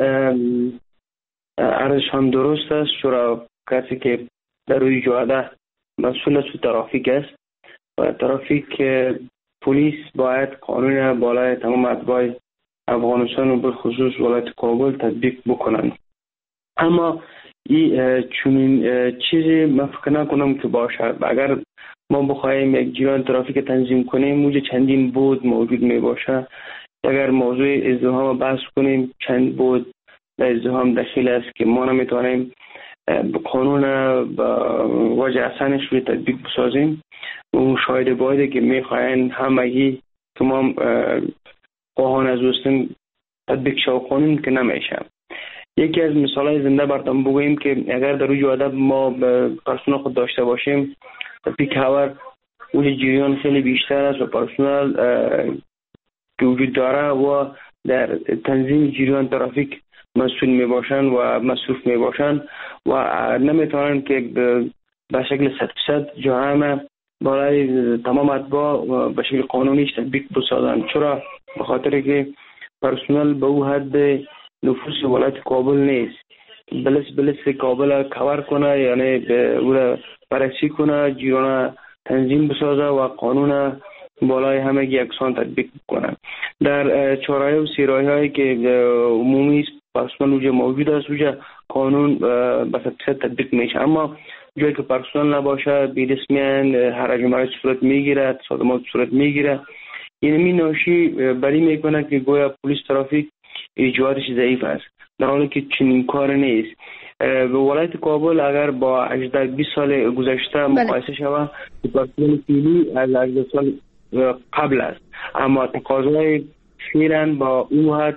عرضشان درست است. چرا کسی که در روی جاده مسئول از ترافیک است و ترافیک پلیس باید قانون بالای تمام اتباع افغانستان و بالخصوص ولایت کابل تطبیق بکنند. اما این چنین چیزی من فکر نکنم که باشد. اگر ما بخواهیم یک جریان ترافیک تنظیم کنیم موجه چندین بود موجود می باشه. اگر موضوع ازدحام بحث کنیم چند بود در ازدحام داخل است که ما نمیتونیم قانون با وجه اصانش روی تطبیق بسازیم. اون شاید بایده که میخواین همگی که ما قوهان از وستن تطبیق شو قانون که نمیشه. یکی از مثالای زنده براتون بگوییم که اگر در روی جاده ما پرسنل خود داشته باشیم پیک هاور اون جریان خیلی بیشتر است و پرسنل که وجود داره و در تنظیم جریان ترافیک مسئول می باشن و مصروف می باشن و نمیتونن که به شکل صد فیصد جامعه برای تمام اتباع به شکل قانونیش تطبیق بسازن. چرا؟ به خاطر که پرسنل به او حد نفوس ولایت کابل نیست. بلس بلس کابل کور کنه، یعنی به او را بررسی کنه، جریان تنظیم بسازه و قانون بالای همه یکسان تطبیق کنه. در چهارراه و سه راهی که عمومی پرسنل وجه موجود است وجه قانون به صد فیصد تطبیق میشه. اما جایی که پرسنل نباشه بی‌رسمیان حرج و مرج صورت میگیره، تصادمات صورت میگیره. این می ناشی بری میکنه که گویا پلیس ترافیک اجرایش ضعیف است، در حالی که چنین کار نیست. به ولایت کابل اگر با هجده بیست سال گذشته مقایسه شود پرسنل فعلی از هجده سال قبل است، اما تقاضای فعلا با اون حد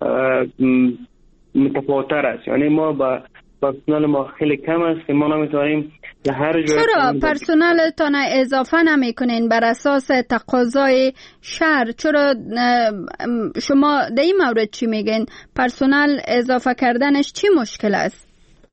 متفاوت‌تر است. یعنی ما با پرسنل ما خیلی کم است که ما نمیتونیم به هر جای. چرا پرسنلتان اضافه نمیکنین بر اساس تقاضای شهر؟ چرا شما در این مورد چی میگین؟ پرسنل اضافه کردنش چی مشکل است؟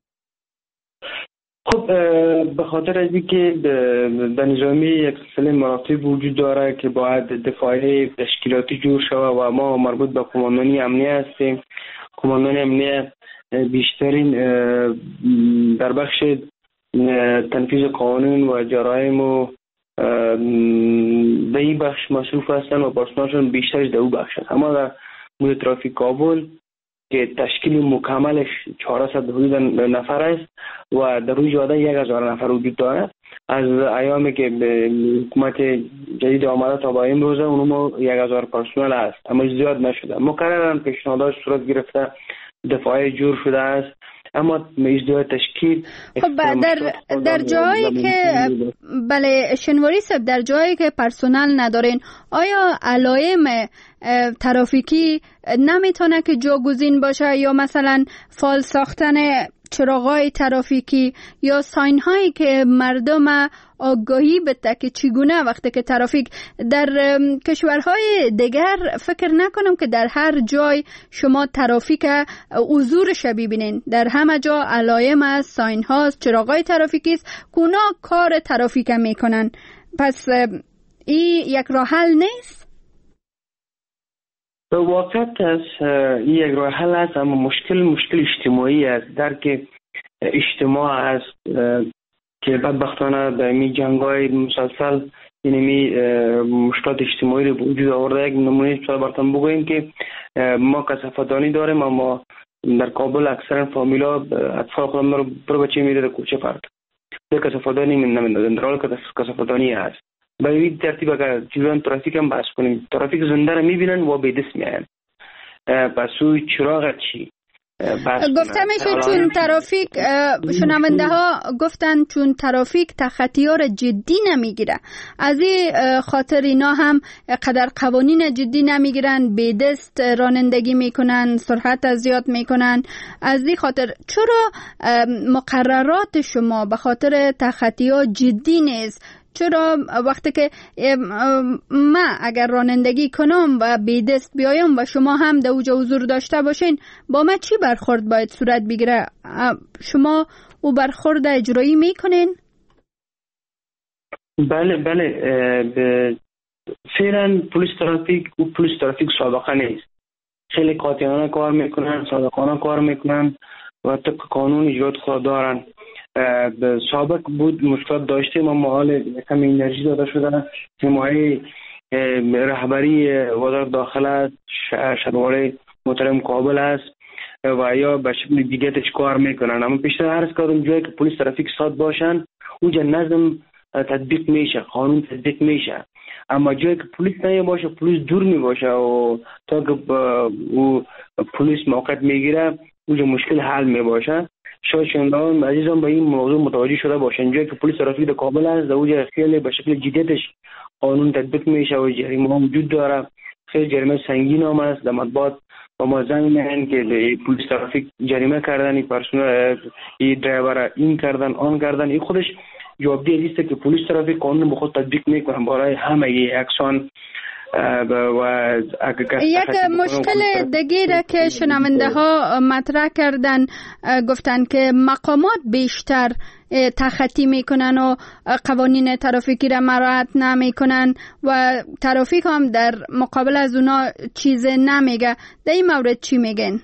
خب به خاطر از اینکه در نظامی یک سلسله مراتب وجود داره که باید دفاعی تشکیلاتی جور شود و ما مربوط به قماندانی امنیه هستیم. قماندانی امنیه بیشترین در بخش تنفیذ قانون و جرایم و به این بخش مصروف هستن و پرسنلشون بیشترش در او بخش هست. اما در مورد ترافیک کابل که تشکیل مکملش چهارصد حدود نفر است و در روی جاده یک هزار نفر وجود دارد. از ایامی که به حکومت جدید آمده تا با امروزه اونم یک هزار پرسنل است، اما زیاد نشده. مقررن پیشنهادات صورت گرفته، دفاعی جور شده است اما ازدواج تشکیل خب در در جایی که بله شنواری صاحب، در جایی که پرسنل ندارین، آیا علائم ترافیکی نمیتونه که جاگزین باشه، یا مثلا فال ساختن چراغای ترافیکی یا ساین هایی که مردم آگاهی بده که چگونه وقتی که ترافیک در کشورهای دیگر، فکر نکنم که در هر جای شما ترافیک حضورش ببینین، در همه جا علائم است، ساین هاست، چراغای ترافیکی است که اونا کار ترافیک میکنن. پس این یک راه حل نیست؟ به واقعیت است این یک راه حل است، اما مشکل مشکل اجتماعی است، درک اجتماع است که بدبختانه به می جنگای مسلسل اینمی مشکلات اجتماعی رو وجود آورده. یک نمونه شده براتون بگویم که ما کثافت‌دانی داریم، اما در کابل اکثرا فامیلا اطفال خودم رو برو بچه میره در کوچه پارک، در کثافت‌دانی نمیدن، در حال کثافت‌دانی هست. به این ترتیب اگر جلوان ترافیک هم بحث کنیم، ترافیک زنده رو میبینن و به دست میاین. پس اوی چراغ چی؟ گفته میشه چون ترافیک، شنونده ها گفتن چون ترافیک تخطیار جدی نمیگیره، از این خاطر اینا هم قدر قوانین جدی نمیگیرن، به دست رانندگی میکنن، سرعت زیاد میکنن. از این خاطر چرا مقررات شما به خاطر تخطیار جدی نیست؟ چرا وقتی که من اگر رانندگی کنم و به دست بیایم و شما هم در اوجا حضور داشته باشین، با من چی برخورد باید صورت بگیره؟ شما او برخورد اجرایی میکنین؟ بله بله، فعلا پلیس ترافیک و پلیس ترافیک سابقه نیست، خیلی قاطعانه کار میکنن، صادقانه کار میکنن و طبق قانون اجرات خود دارن. سابق بود مشکلات داشتیم، اما حال کم انرژی داده شده، حمایه رهبری وزارت داخله شهروار محترم کابل است و یا به شکل دیگه کار میکنن. اما پیشتر عرض کردم جایی که پلیس ترافیک ساد باشن اونجا نظم تطبیق میشه، قانون تطبیق میشه. اما جایی که پلیس نه باشه، پلیس دور می باشه و تا که او پلیس موقع میگیره اونجا مشکل حل می باشه. شاید شنوندگان عزیزان به این موضوع متوجه شده باشن، جایی که پلیس ترافیک در کابل است اونجا خیلی به شکل جدیتش قانون تطبیق میشه و جریمه ها وجود داره، خیلی جریمه سنگین هم است. در مطبوعات با ما زنگ میزنن که پلیس ترافیک جریمه کردن، این پرسنل این درایور این کردن آن کردن. این خودش جوابدهی است که پلیس ترافیک قانون به خود تطبیق میکنن برای همه یکسان. و یک مشکل دیگه که شنونده ها مطرح کردن، گفتن که مقامات بیشتر تخطی میکنن و قوانین ترافیکی را مراعات نمیکنن و ترافیک هم در مقابل از اونا چیز نمیگه. در این مورد چی میگن؟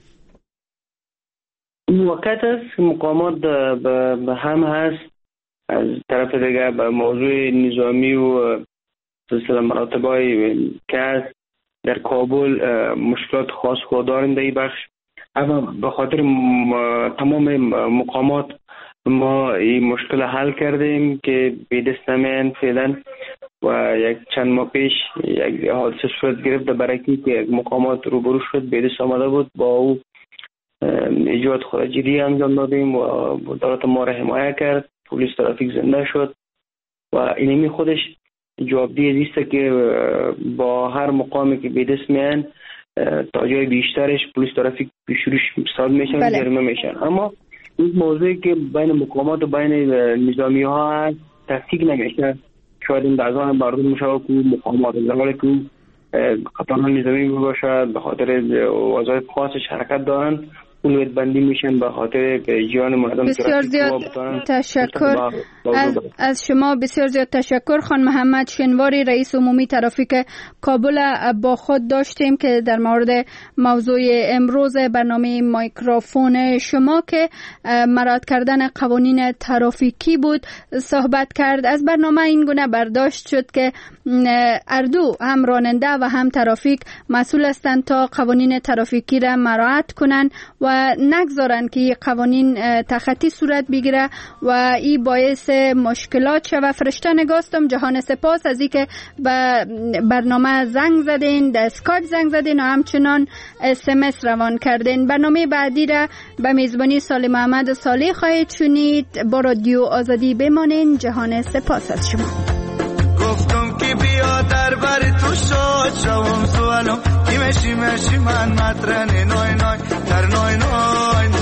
موقت است مقامات به هم هست، از طرف دیگه به موضوع نظامی و سلسله مراتبای که هست در کابل مشکلات خاص خود داریم در این بخش. اما به خاطر تمام مقامات ما این مشکل حل کردیم که به دست نمیان فعلا و یک چند ماه پیش یک حادثه صورت گرفت در برکی که یک مقامات روبرو شد به دست آمده بود، با او اجرات خود جدی انجام دادیم و دولت ما را حمایت کرد، پلیس ترافیک زنده شد و اینمی خودش جوابدهی است که با هر مقامی که به دست میان تا جای بیشترش پلیس ترافیک پیشروش سال میشن، بله. جریمه میشن. اما این موضوعی که بین مقامات و بین نظامی ها هست تفکیک نمیشه. شاید این بعضان مردم میشه که مقامات در حالی که قطعان نظامی باشد به خاطر وظایف خاصش حرکت دارن اولویت بندی میشن به خاطر جان مردم. بسیار زیاد تشکر از, از شما، بسیار زیاد تشکر. خان محمد شنواری رئیس عمومی ترافیک کابل با خود داشتیم که در مورد موضوع امروز برنامه مایکروفون شما که مراعات کردن قوانین ترافیکی بود صحبت کرد. از برنامه این گونه برداشت شد که اردو هم راننده و هم ترافیک مسئول هستند تا قوانین ترافیکی را مراعات کنند و و نگذارن که قوانین تخطی صورت بگیره و این باعث مشکلات شوه. فرشته نگاستم، جهان سپاس از اینکه به برنامه زنگ زدین، در اسکایپ زنگ زدین و همچنان اس ام اس روان کردین. برنامه بعدی را به میزبانی سالم محمد صالح خواهید شنید. با رادیو آزادی بمانین. جهان سپاس از شما. گفتم که بیا در بر تو شاد شوم سوالم کی مشی مشی من مطرن نای نای در نای نای